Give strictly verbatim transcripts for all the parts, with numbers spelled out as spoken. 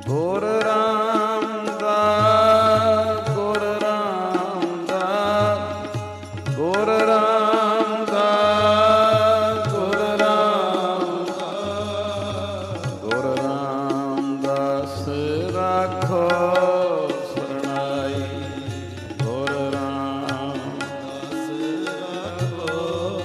ਗੁਰ ਰਾਮਦਾਸ ਗੁਰ ਰਾਮਦਾਸ ਗੁਰ ਰਾਮਦਾਸ ਗੁਰ ਰਾਮਦਾਸ ਗੁਰ ਰਾਮਦਾਸ ਰਾਖੋ ਸਰਣਾਈ ਗੁਰ ਰਾਮਦਾਸ ਰਾਖੋ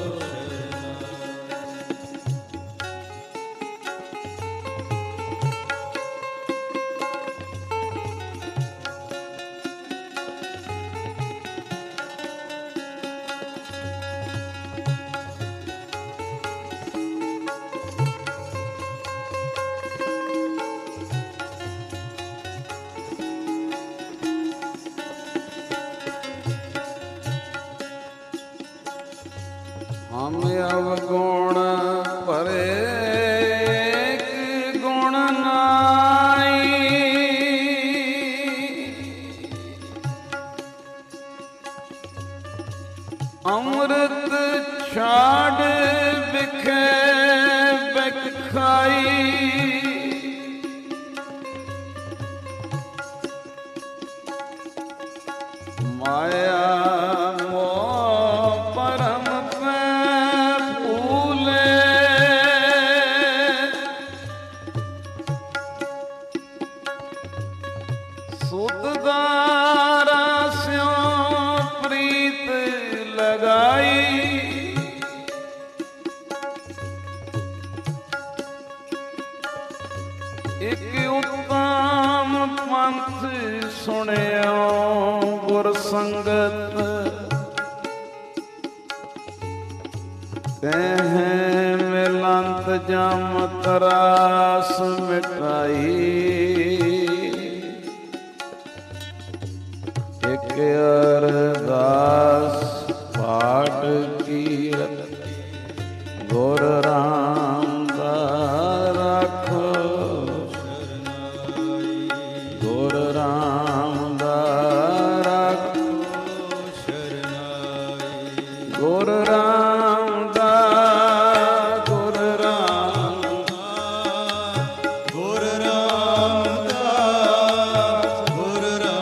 ਹਮ ਅਵਗੁਣ ਭਰੇ ਗੁਣ ਨਾਈ ਅੰਮ੍ਰਿਤ ਛਾੜ ਵਿਖੇ ਬਿਖ ਖਾਈ ਮਾਇਆ ਸੁਤਦਾਰਾ ਸਿਉ ਪ੍ਰੀਤ ਲਗਾਈ ਇੱਕ ਉਤਮ ਪੰਥ ਸੁਣਿਓ ਗੁਰ ਸੰਗਤ ਕਹਿ ਮਿਲੰਤ ਜਮ ਤਰਾਸ ਮਿਟਾਈ ਇੱਕ ਅਰਦਾਸ ਪਾਠ ਕੀਰਤ ਗੁਰ ਰਾਮਦਾਸ ਰਾਖੋ ਸ਼ਰਨਾਈ ਗੁਰ ਰਾਮਦਾਸ ਰਾਖੋ ਸ਼ਰਨਾਈ ਗੁਰ ਰਾਮਦਾਸ ਗੁਰ ਰਾਮਦਾਸ ਗੁਰ ਰਾਮਦਾਸ ਗੁਰ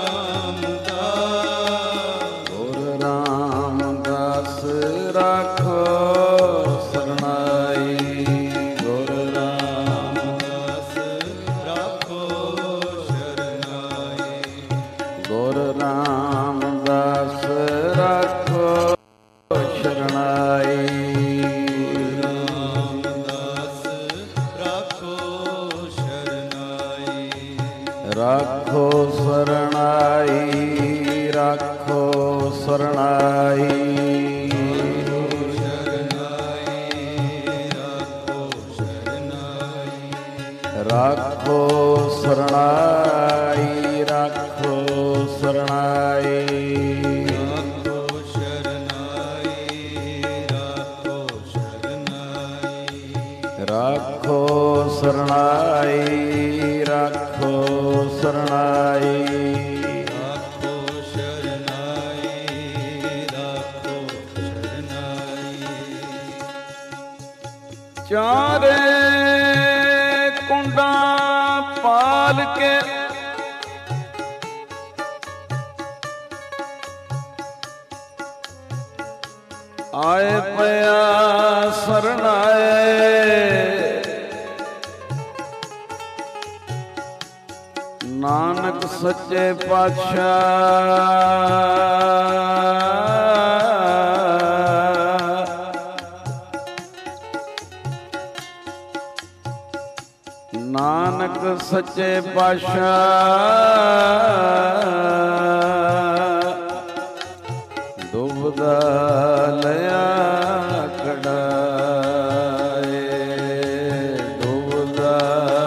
ਰਾਮਦਾਸ ਗੁਰ ਰਾਮਦਾਸ ਰਾਖੋ ਸਰਣਾਈ ਗੁਰ ਰਾਮਦਾਸ ਰਾਖੋ ਸ਼ਰਨਾਈ ਗੁਰ ਰਾਮਦਾਸ ਰਾਖੋ ਸ਼ਰਣਾਈ ਰਾਮਦਾਸ ਰਾਖੋ ਸ਼ਰਣਾਈ ਰਾਖੋ ਸਰਣਾਈ ਰਾਖੋ ਸਰਣਾਈ ਰਾਖੋ ਸਰਣਾਈ ਰਾਖੋ ਸਰਣਾਈ ਰਾਖੋ ਸ਼ਰਨਾਈ ਰਾਖੋ ਸ਼ਰਨਾਈ ਰਾਖੋ ਸਰਣਾਈ ਰਾਖੋ ਸਰਣਾਈ ਰਾਖੋ ਸ਼ਰਨਾਈ ਰਾਖੋ ਸ਼ਰਨਾਈ ਚਾਰੇ ਕੁੰਡਾਂ ਪਾਲ ਕੇ ਆਏ ਪਿਆ ਸਰਣਾਏ ਨਾਨਕ ਸੱਚੇ ਪਾਤਸ਼ਾਹ ਨਾਨਕ ਸੱਚੇ ਪਾਤਸ਼ਾਹ ਦੁਬਦਾ ਲਿਆ ਕਢਾਏ ਦੁਬਦਾ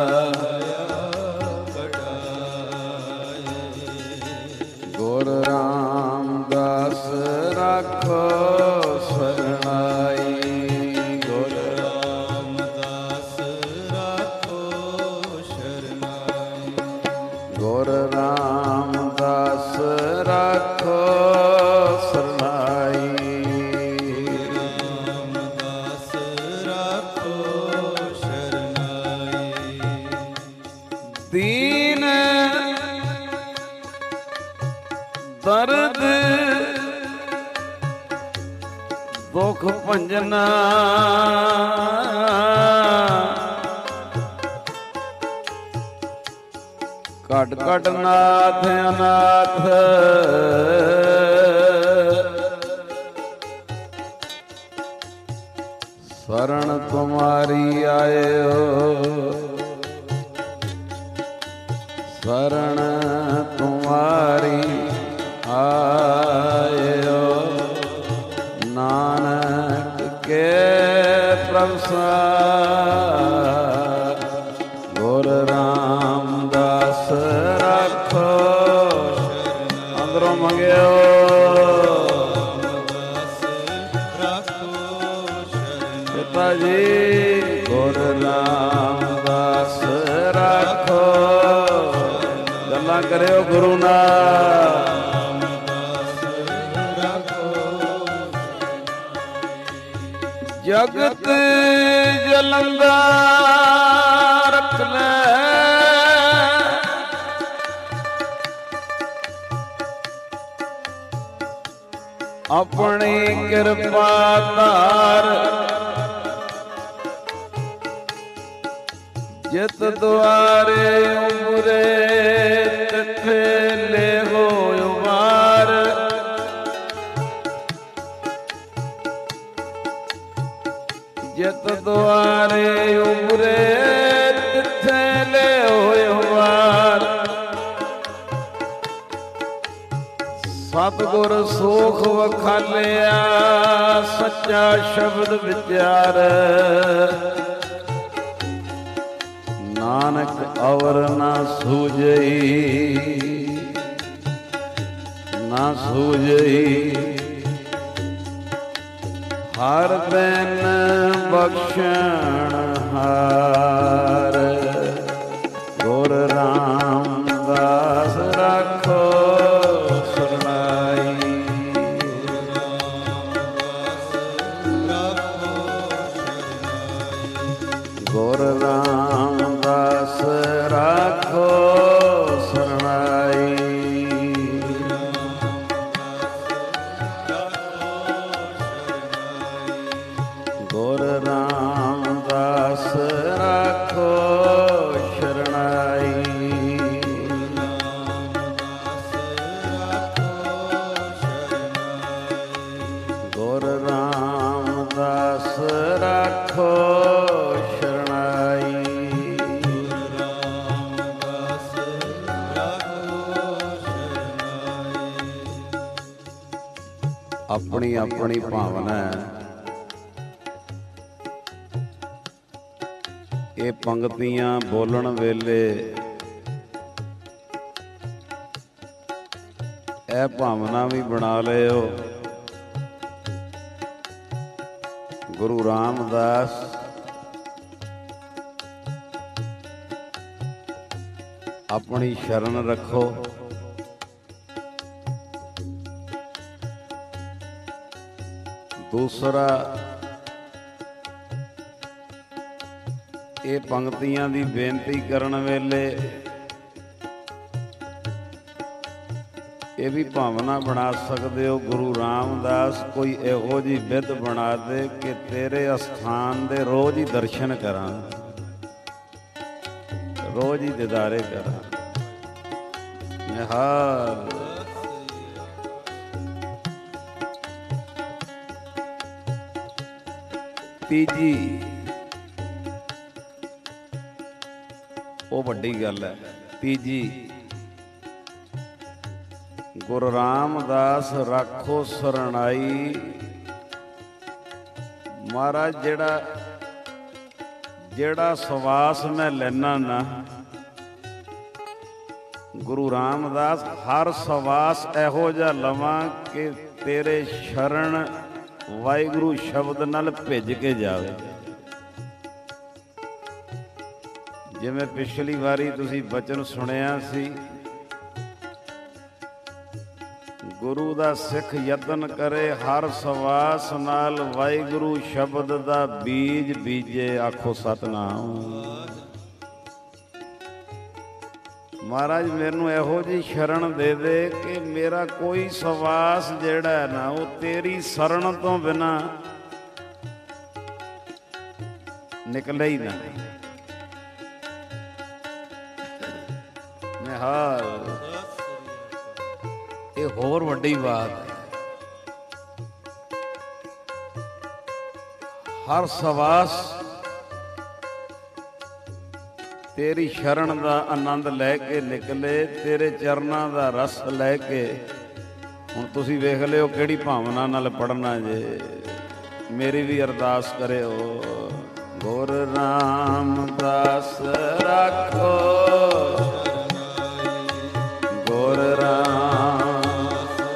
ਕਢਾਏ ਗੁਰ ਰਾਮਦਾਸ ਰਾਖੋ ਸਰਣਾਈ ਗੁਰ ਰਾਮਦਾਸ ਰਾਖੋ ਸ਼ਰਨਾਈ ਗੁਰ ਰਾਮਦਾਸ ਰਾਖੋ ਸਰਣਾਈ ਰਾਮਦਾਸ ਰਾਖੋ ਸ਼ਰਨਾਈ ਦੀਨ ਦਰਦ ਦੁਖ ਭੰਜਨਾ ਘਟ ਘਟ ਨਾਥ ਅਨਾਥ शरण तुम्हारी आए हो शरण तुम्हारी आए हो नानक के प्रसाद गुर रामदास रखो अंदरों मंगो जी गुर रामदास राखो गल्लां करियो गुरु नाल जगत जलंदा रख ले अपनी कृपा धार जित द्वारे उमरे तिथे ले हो उबार जित द्वारे उमरे तिथे ले हो उबार सतगुर सोख वखालिया सच्चा शब्द विचार नानक अवर ना सूझई ना सूझई हर दिन बख्शण हार गुर रामदास राखो सरनाई गुर राम राखो शरणाई गुर रामदास राखो शरणाई गुर रामदास राखो अपनी अपनी भावना ये पंक्तियां बोलन वेले ए भावना भी बना लियो गुरु रामदास अपनी शरण रखो दूसरा ये पंक्तियां दी बेनती करन वेले ये भी भावना बना सकते हो गुरु रामदास कोई इहो जी विध बना दे कि तेरे अस्थान दे रोज ही दर्शन करा रोज ही दीदारे करा निहाल तीजी वो वड्डी गल है तीजी गुरु रामदास राखो सरनाई महाराज जेड़ा जेड़ा सवास मैं लेना ना गुरु रामदास हर सवास इहो जिहा लवां कि तेरे शरण वाहिगुरु शब्द नाल भिज के जावे जिवें पिछली वारी तुसीं बचन सुनिया सी गुरु दा सिख यतन करे हर सवास नाल वाहिगुरु शब्द दा बीज बीजे आखो सतनाम ਮਹਾਰਾਜ ਮੈਨੂੰ ਇਹੋ ਜਿਹੀ ਸ਼ਰਨ ਦੇ ਦੇ ਕਿ ਮੇਰਾ ਕੋਈ ਸਵਾਸ ਜਿਹੜਾ ਨਾ ਉਹ ਤੇਰੀ ਸ਼ਰਨ ਤੋਂ ਬਿਨਾ ਨਿਕਲੇ ਹੀ ਨਾ। ਨਿਹਾਲ ਇਹ ਹੋਰ ਵੱਡੀ ਬਾਤ ਹੈ। ਹਰ ਸਵਾਸ ਤੇਰੀ ਸ਼ਰਨ ਦਾ ਆਨੰਦ ਲੈ ਕੇ ਨਿਕਲੇ, ਤੇਰੇ ਚਰਨਾਂ ਦਾ ਰਸ ਲੈ ਕੇ। ਹੁਣ ਤੁਸੀਂ ਵੇਖ ਲਿਓ ਕਿਹੜੀ ਭਾਵਨਾ ਨਾਲ ਪੜ੍ਹਨਾ ਜੇ। ਮੇਰੀ ਵੀ ਅਰਦਾਸ ਕਰਿਓ, ਗੁਰ ਰਾਮਦਾਸ ਰਾਖੋ, ਗੁਰ ਰਾਮ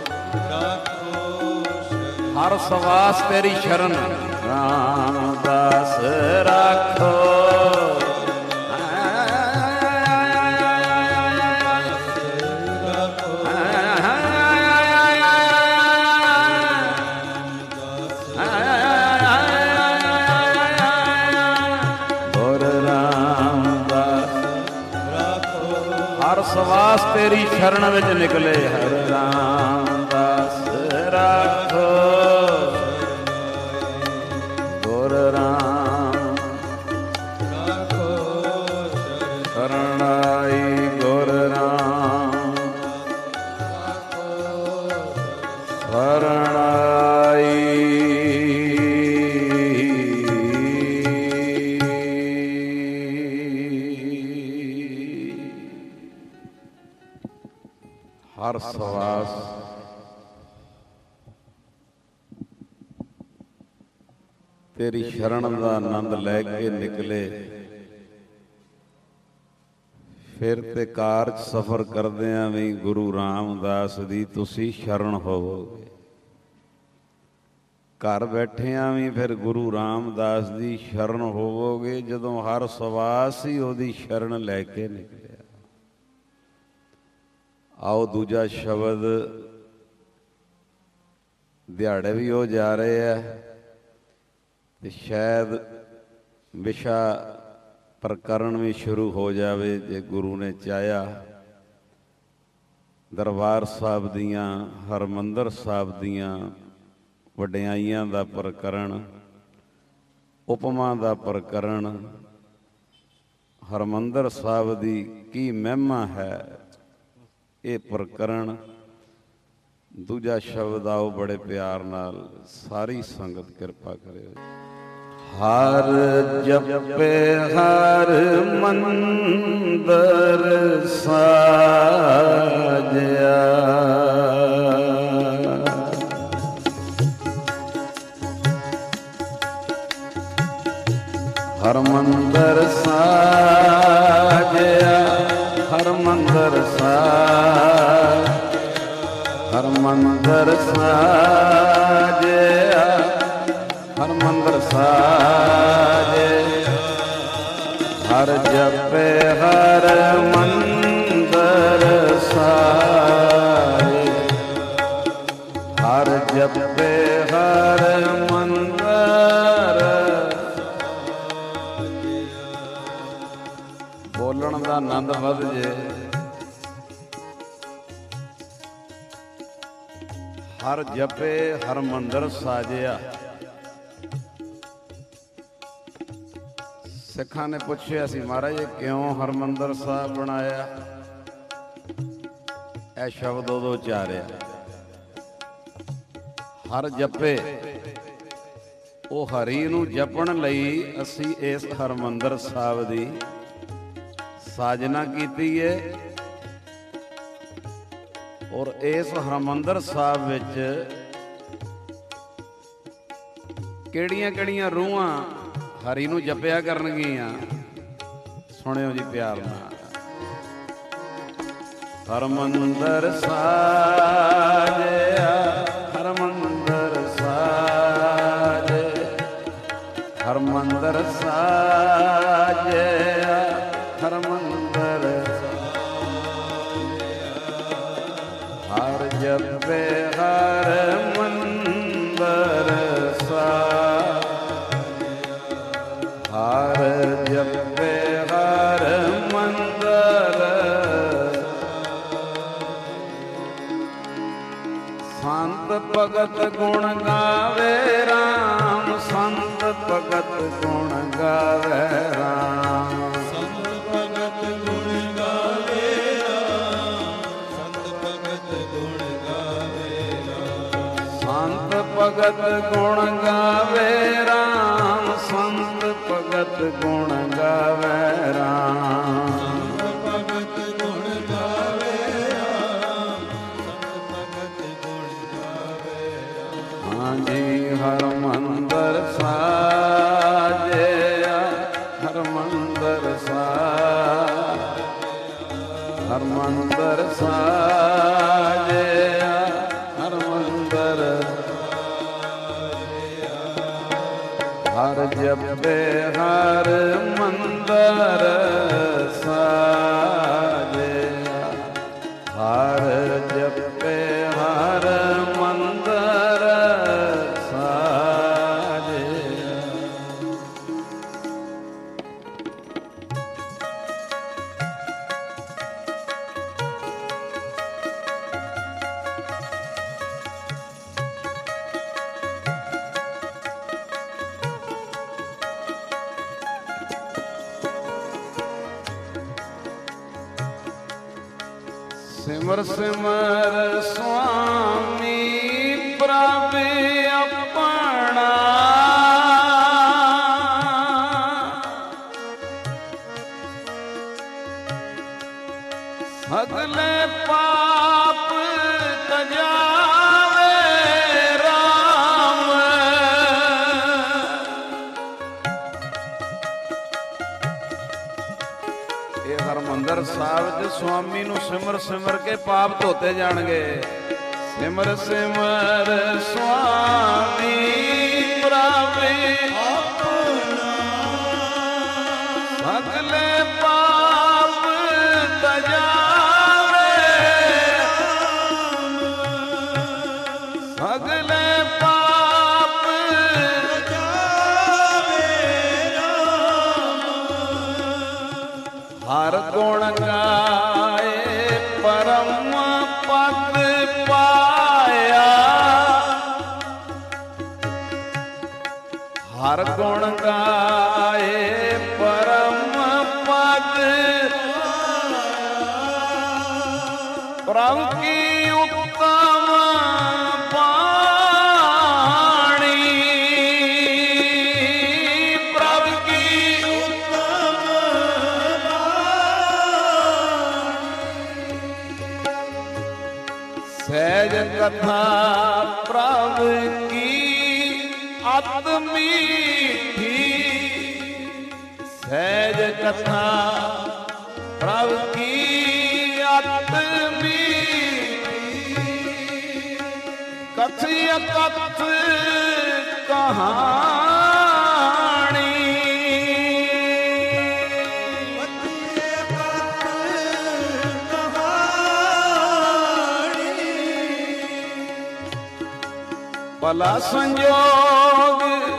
ਹਰ ਸਵਾਸ ਤੇਰੀ ਸ਼ਰਨ, ਰਾਮਦਾਸ ਰਾਖੋ। ਸਵਾਸ ਤੇਰੀ ਸ਼ਰਨ ਵਿੱਚ ਨਿਕਲੇ, ਹਰ ਰਾਮਦਾਸ ਰਾਖੋ, ਗੁਰ ਰਾਮ ਰਾਖੋ ਸ਼ਰਨ ਆਈ, ਗੁਰ ਰਾਮ ਸ਼ਰਨ ਆਈ। ਹਰ ਸਵਾਸ ਤੇਰੀ ਸ਼ਰਨ ਦਾ ਆਨੰਦ ਲੈ ਕੇ ਨਿਕਲੇ। ਫਿਰ ਤੇ ਕਾਰ 'ਚ ਸਫ਼ਰ ਕਰਦਿਆਂ ਵੀ ਗੁਰੂ ਰਾਮਦਾਸ ਦੀ ਤੁਸੀਂ ਸ਼ਰਨ ਹੋਵੋਗੇ। ਘਰ ਬੈਠਿਆਂ ਵੀ ਫਿਰ ਗੁਰੂ ਰਾਮਦਾਸ ਦੀ ਸ਼ਰਨ ਹੋਵੋਗੇ, ਜਦੋਂ ਹਰ ਸਵਾਸ ਹੀ ਉਹਦੀ ਸ਼ਰਨ ਲੈ ਕੇ ਨਿਕਲਿਆ। ਆਓ ਦੂਜਾ ਸ਼ਬਦ, ਦਿਹਾੜੇ ਵੀ ਉਹ ਜਾ ਰਹੇ ਆ ਤੇ ਸ਼ਾਇਦ ਵਿਸ਼ਾ ਪ੍ਰਕਰਨ ਵੀ ਸ਼ੁਰੂ ਹੋ ਜਾਵੇ ਜੇ ਗੁਰੂ ਨੇ ਚਾਹਿਆ। ਦਰਬਾਰ ਸਾਹਿਬ ਦੀਆਂ, ਹਰਮੰਦਰ ਸਾਹਿਬ ਦੀਆਂ ਵਡਿਆਈਆਂ ਦਾ ਪ੍ਰਕਰਨ, ਉਪਮਾ ਦਾ ਪ੍ਰਕਰਨ, ਹਰਮੰਦਰ ਸਾਹਿਬ ਦੀ ਕੀ ਮਹਿਮਾ ਹੈ, ਇਹ ਪ੍ਰਕਰਨ। ਦੂਜਾ ਸ਼ਬਦ ਆਓ ਬੜੇ ਪਿਆਰ ਨਾਲ ਸਾਰੀ ਸੰਗਤ ਕਿਰਪਾ ਕਰਿਓ। ਹਰ ਜਪੇ ਹਰ ਮੰਦਰ ਸਾਜਿਆ, ਹਰ ਮੰਦਰ ਸਾਜਿਆ, ਹਰ ਮੰਦਰ ਸਾਜ, ਹਰ ਮੰਦਰ ਸਾਜਿਆ, ਹਰ ਮੰਦਰ ਸਾਜੇ, ਹਰ ਜਪੇ ਹਰ ਮੰਦਰ ਸਾਜੇ, ਹਰ ਜਪੇ ਹਰ ਮੰਦਰ। ਬੋਲਣ ਦਾ ਆਨੰਦ ਵੱਧ ਜੇ। ਹਰ ਜਪੇ ਹਰ ਮੰਦਰ ਸਾਜਿਆ। ਸਿੱਖਾਂ ਨੇ ਪੁੱਛਿਆ ਸੀ, ਮਹਾਰਾਜ ਇਹ ਕਿਉਂ ਹਰਮੰਦਰ ਸਾਹਿਬ ਬਣਾਇਆ? ਇਹ ਸ਼ਬਦ ਉਦੋਂ ਉਚਾਰਿਆ, ਹਰ ਜਪੇ। ਉਹ ਹਰੀ ਨੂੰ ਜਪਣ ਲਈ ਅਸੀਂ ਇਸ ਹਰਮੰਦਰ ਸਾਹਿਬ ਦੀ ਸਾਜਨਾ ਕੀਤੀ ਏ। ਔਰ ਇਸ ਹਰਮੰਦਰ ਸਾਹਿਬ ਵਿੱਚ ਕਿਹੜੀਆਂ ਕਿਹੜੀਆਂ ਰੂਹਾਂ ਹਰੀ ਨੂੰ ਜਪਿਆ ਕਰਨਗੀਆਂ? ਸੁਣਿਓ ਜੀ ਪਿਆਰ ਨਾਲ। ਹਰਮੰਦਰ ਸਾਜਿਆ, ਹਰਮੰਦਰ ਸਾਜੇ, ਹਰਮੰਦਰ ਸਾਜਿਆ, ਹਰਮੰਦਰ ਹਰ ਜਪੇ ਹਰ ਮੰਦਰ ਸਾਜ, ਹਰ ਜਪੇ ਹਰ ਮੰਦਰ ਭਗਤ ਗੁਣ ਗਾਵੇ ਰਾਮ, ਸੰਤ ਭਗਤ ਗੁਣ ਗਾਵੇ ਰਾਮ। ਸੰਤ ਭਗਤ ਗੁਣ ਗਾਵੇ ਰਾਮ, ਸੰਤ ਭਗਤ ਗੁਣ ਗਾਵੇ ਰਾਮ। ਸੰਤ ਭਗਤ ਗੁਣ ਗਾਵੇ ਰਾਮ, ਸੰਤ ਭਗਤ ਗੁਣ ਗਾਵੇ ਰਾਮ। ਸੰਤ ਭਗਤ ਗੁਣ ਗਾਵੇ ਰਾਮ, ਸੰਤ ਭਗਤ ਗੁਣ ਗਾਵੇ ਰਾਮ। ਹਾਂਜੀ ਹਰਮੰਦਰ ਸਾਜਿਆ, ਹਰਮੰਦਰ ਸਾਜਿਆ, ਹਰਮੰਦਰ ਸਾਜਿਆ, ਹਰਮੰਦਰ ਹਰ ਜਪੇ ਹਰ ਮੰਦਰ ਸਾਜਿਆ, ਹਰ ਜਪੇ ਹਰ ਮੰਦਰ ਸਾਜਿਆ। ਸਿਮਰ ਸਿਮਰ ਸੁਆਮੀ ਪ੍ਰਭ ਆਪਣਾ, ਸਗਲੇ ਪਾਪ ਤਜਾਵੇ ਰਾਮ। ਇਹ ਹਰਿਮੰਦਰ ਸਾਹਿਬ ਦੇ ਸੁਆਮੀ ਨੂੰ ਸਿਮਰ ਸਿਮਰ ਕੇ ਪਾਪ ਧੋਤੇ ਜਾਣਗੇ। ਸਿਮਰ ਸਿਮਰ ਸੁਆਮੀ ਪ੍ਰਭ ਆਪਣਾ, ਸਗਲੇ ਪਾਪ ਤਜਾਵੇ, ਸਗਲੇ ਪਾਪ ਤਜਾਵੇ ਰਾਮ। ਹਰ ਗੁਣ ਗਾਏ ਪਰਮ ਪਦ ਪਾਇਆ, ਹਰ ਗੁਣ ਗਾਏ ਪਰਮ ਪਦ ਪ੍ਰਭ ਕੀ ਉੱਤਮ ਬਾਣੀ, ਪ੍ਰਭ ਕੀ ਉੱਤਮ ਬਾਣੀ। ਸਹਿਜ ਕਥਾ ਪ੍ਰਭ ਕੀ ਅਤ ਮੀਠੀ, ਸਹਿਜ ਕਥਾ ਪ੍ਰਭ ਕੀ ਅਤ ਮੀਠੀ। ਕਥਿ ਕਥ ਕਹਾਣੀ, ਭਲਾ ਸੰਜੋਗ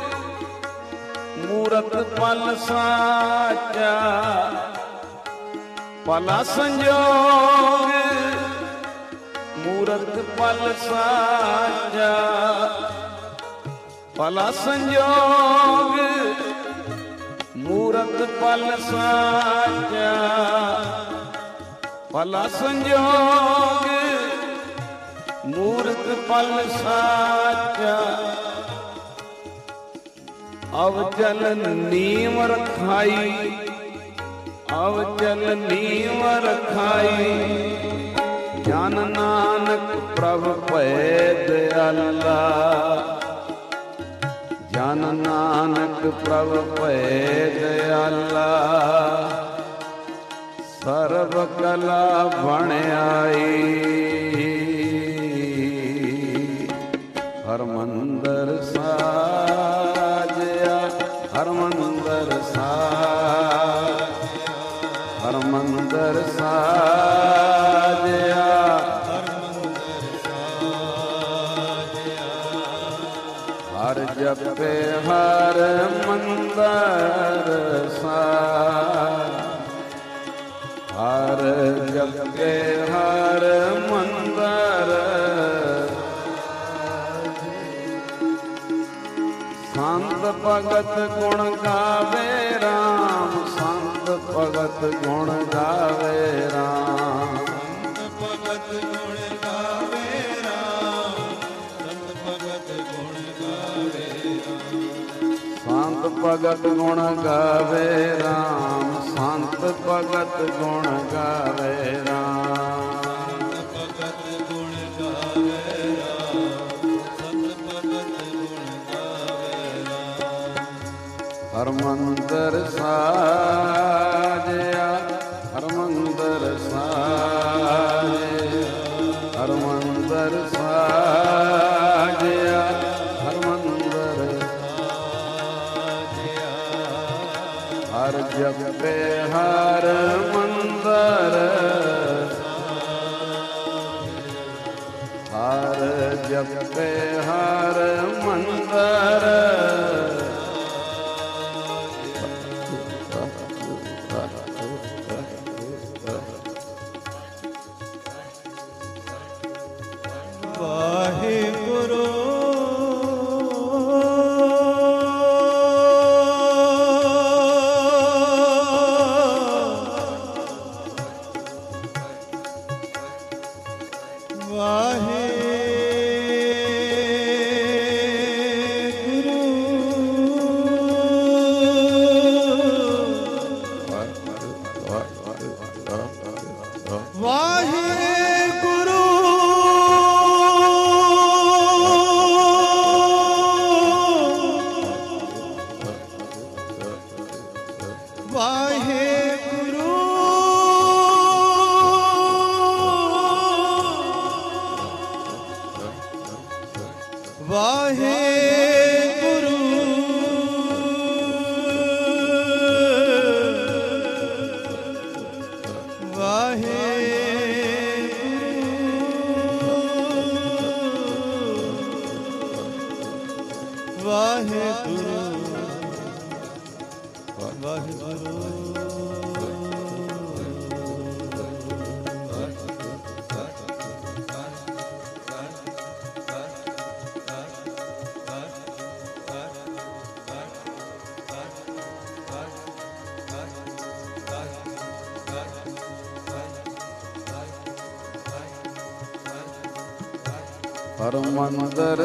ਮੂਰਤ ਪਲ ਸਾਚਾ, ਭਲਾ ਸੰਜੋਗ ਮੂਰਤ ਪਲ ਸਾਚਾ, ਭਲਾ ਸੰਜੋਗ ਮੂਰਤ ਪਲ ਸਾਚਾ, ਭਲਾ ਸੰਜੋਗ ਮੂਰਤ ਪਲ ਸਾਚਾ। ਅਵ ਚਲ ਨੀਮ ਰਖਾਈ, ਅਵ ਚਲ ਨੀਮ ਰਖਾਈ, ਜਨ ਨਾਨਕ ਪ੍ਰਭ ਭੈ ਦਿਆਲਾ, ਜਨ ਨਾਨਕ ਪ੍ਰਭ ਭੈ ਦਿਆਲਾ। ਸਰਬ ਕਲਾ ਬਣ ਆਈ, ਹਰਮੰਦਰ ਸਾਜਿਆ, ਹਰਮੰਦਰ ਸਾਜਿਆ, ਹਰਮੰਦਰ ਸਾਜਿਆ, ਹਰਮੰਦਰ ਸਾਜਿਆ। ਹਰ ਜਪੇ ਹਰ ਮੰਦਰ ਸਾਜਿਆ, ਹਰ ਜਪੇ ਹਰ ਮੰਦਰ ਭਗਤ ਗੁਣ ਗਾਵੇ ਰਾਮ, ਸੰਤ ਭਗਤ ਗੁਣ ਗਾਵੇ ਰਾਮ। ਸੰਤ ਭਗਤ ਗੁਣ ਗਾਵੇ ਰਾਮ, ਸੰਤ ਭਗਤ ਗੁਣ ਗਾਵੇ ਰਾਮ। ਸੰਤ ਭਗਤ ਗੁਣ ਗਾਵੇ ਰਾਮ, ਸੰਤ ਭਗਤ ਗੁਣ ਗਾਵੇ ਰਾਮ। ਭਗਤ ਗੁਣ ਗਾਵੇ ਰਾਮ, ਸੰਤ ਭਗਤ ਗੁਣ ਗਾਵੇ ਰਾਮ। ਹਰਮੰਦਰ ਸਾਜਿਆ, ਹਰਮੰਦਰ ਸਾਜਿਆ, ਹਰਮੰਦਰ ਸਾਜਿਆ, ਹਰਮੰਦਰ ਸਾਜਿਆ। ਹਰ ਜਪੇ ਹਰ ਮੰਦਰ, ਹਰ ਜਪੇ ਹਰ ਮੰਦਰ। ਵਾਹਿਗੁਰੂ ਹਰਮੰਦਰ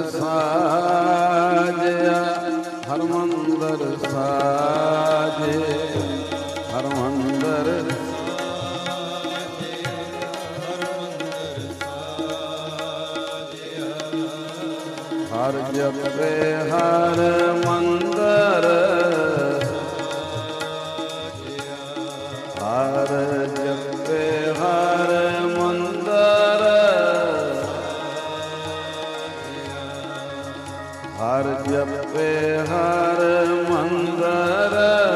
ਸਾਜਿਆ, ਹਰਮੰਦਰ ਸਾਜੇ, ਹਰਮੰਦਰ ਸਾਜਿਆ, ਹਰਮੰਦਰ ਸਾਜਿਆ। ਹਰ ਜਪੇ ਹਰ ਮੰਦਰ, ਹਰ ਜਪੇ ਹਰ ਮੰਦਰ, ਹਰ ਜਪੇ ਹਰ ਮੰਦਰ,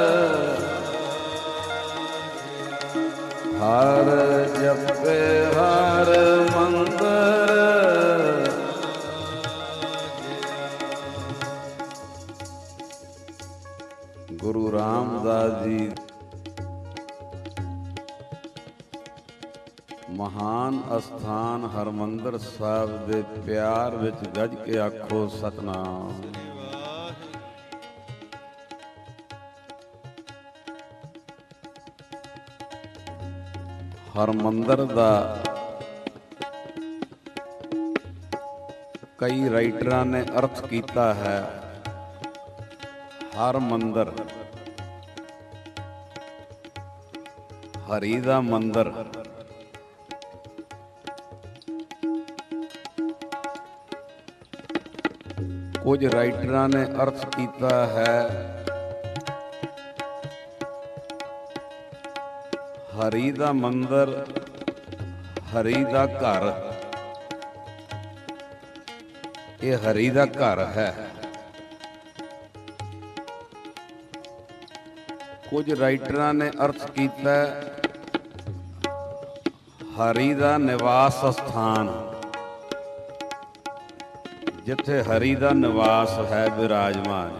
ਹਰ ਜਪੇ ਹਰ ਮੰਦਰ। ਗੁਰੂ ਰਾਮਦਾਸ ਜੀ ਮਹਾਨ ਅਸਥਾਨ ਹਰਮੰਦਰ ਸਾਹਿਬ ਦੇ ਪਿਆਰ ਵਿੱਚ ਗੱਜ ਕੇ ਆਖੋ ਸਤਨਾਮ। ਹਰਮੰਦਰ ਦਾ ਕਈ ਰਾਈਟਰਾਂ ਨੇ ਅਰਥ ਕੀਤਾ ਹੈ ਹਰ ਮੰਦਰ, ਹਰੀ ਦਾ ਮੰਦਰ। ਕੁਝ ਰਾਈਟਰਾਂ ਨੇ ਅਰਥ ਕੀਤਾ ਹੈ ਹਰੀ ਦਾ ਮੰਦਰ, ਹਰੀ ਦਾ ਘਰ। ਇਹ ਹਰੀ ਦਾ ਘਰ ਹੈ। ਕੁਝ ਰਾਈਟਰਾਂ ਨੇ ਅਰਥ ਕੀਤਾ ਹਰੀ ਦਾ ਨਿਵਾਸ ਸਥਾਨ, ਜਿੱਥੇ ਹਰੀ ਦਾ ਨਿਵਾਸ ਹੈ ਵਿਰਾਜਮਾਨ।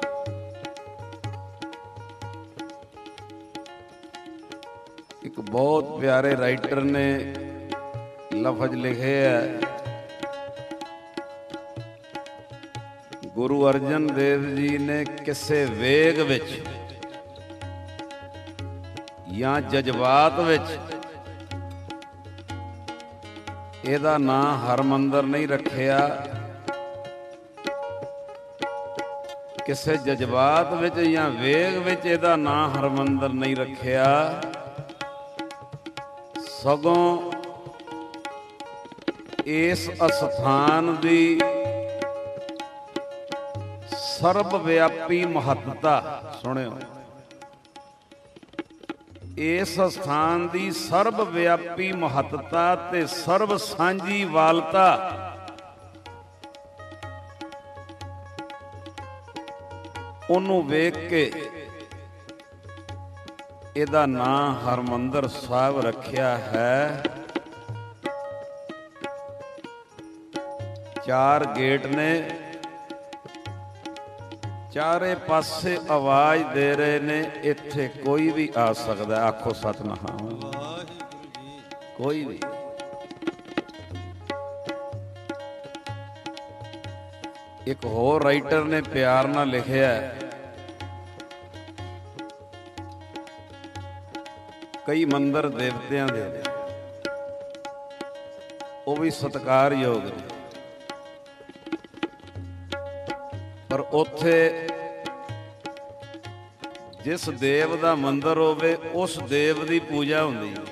ਇੱਕ ਬਹੁਤ ਪਿਆਰੇ ਰਾਈਟਰ ਨੇ ਲਫ਼ਜ਼ ਲਿਖੇ ਹੈ, ਗੁਰੂ ਅਰਜਨ ਦੇਵ ਜੀ ਨੇ ਕਿਸੇ ਵੇਗ ਵਿੱਚ ਜਾਂ ਜਜ਼ਬਾਤ ਵਿੱਚ ਇਹਦਾ ਨਾਂ ਹਰਮੰਦਰ ਨਹੀਂ ਰੱਖਿਆ। ਕਿਸੇ ਜਜ਼ਬਾਤ ਵਿੱਚ ਜਾਂ ਵੇਗ ਵਿੱਚ ਇਹਦਾ ਨਾਂ ਹਰਮੰਦਰ ਨਹੀਂ ਰੱਖਿਆ, ਸਗੋਂ ਇਸ ਅਸਥਾਨ ਦੀ ਸਰਬ ਵਿਆਪੀ ਮਹੱਤਤਾ, ਸੁਣਿਓ, ਇਸ ਸਥਾਨ ਦੀ ਸਰਬ ਵਿਆਪੀ ਮਹੱਤਤਾ ਤੇ ਸਰਬ ਸਾਂਝੀ ਵਾਲਤਾ ਉਹਨੂੰ ਵੇਖ ਕੇ ਇਹਦਾ ਨਾਂ ਹਰਮੰਦਰ ਸਾਹਿਬ ਰੱਖਿਆ ਹੈ। ਚਾਰ ਗੇਟ ਨੇ, ਚਾਰੇ ਪਾਸੇ ਆਵਾਜ਼ ਦੇ ਰਹੇ ਨੇ, ਇੱਥੇ ਕੋਈ ਵੀ ਆ ਸਕਦਾ। ਆਖੋ ਸਤਿਨਾਮ ਵਾਹਿਗੁਰੂ ਜੀ। ਕੋਈ ਵੀ। ਇੱਕ ਹੋਰ ਰਾਈਟਰ ਨੇ ਪਿਆਰ ਨਾਲ ਲਿਖਿਆ, ਕਈ ਮੰਦਰ ਦੇਵਤਿਆਂ ਦੇ ਉਹ ਵੀ ਸਤਿਕਾਰਯੋਗ ਨੇ, ਪਰ ਉੱਥੇ ਜਿਸ ਦੇਵ ਦਾ ਮੰਦਰ ਹੋਵੇ ਉਸ ਦੇਵ ਦੀ ਪੂਜਾ ਹੁੰਦੀ ਹੈ।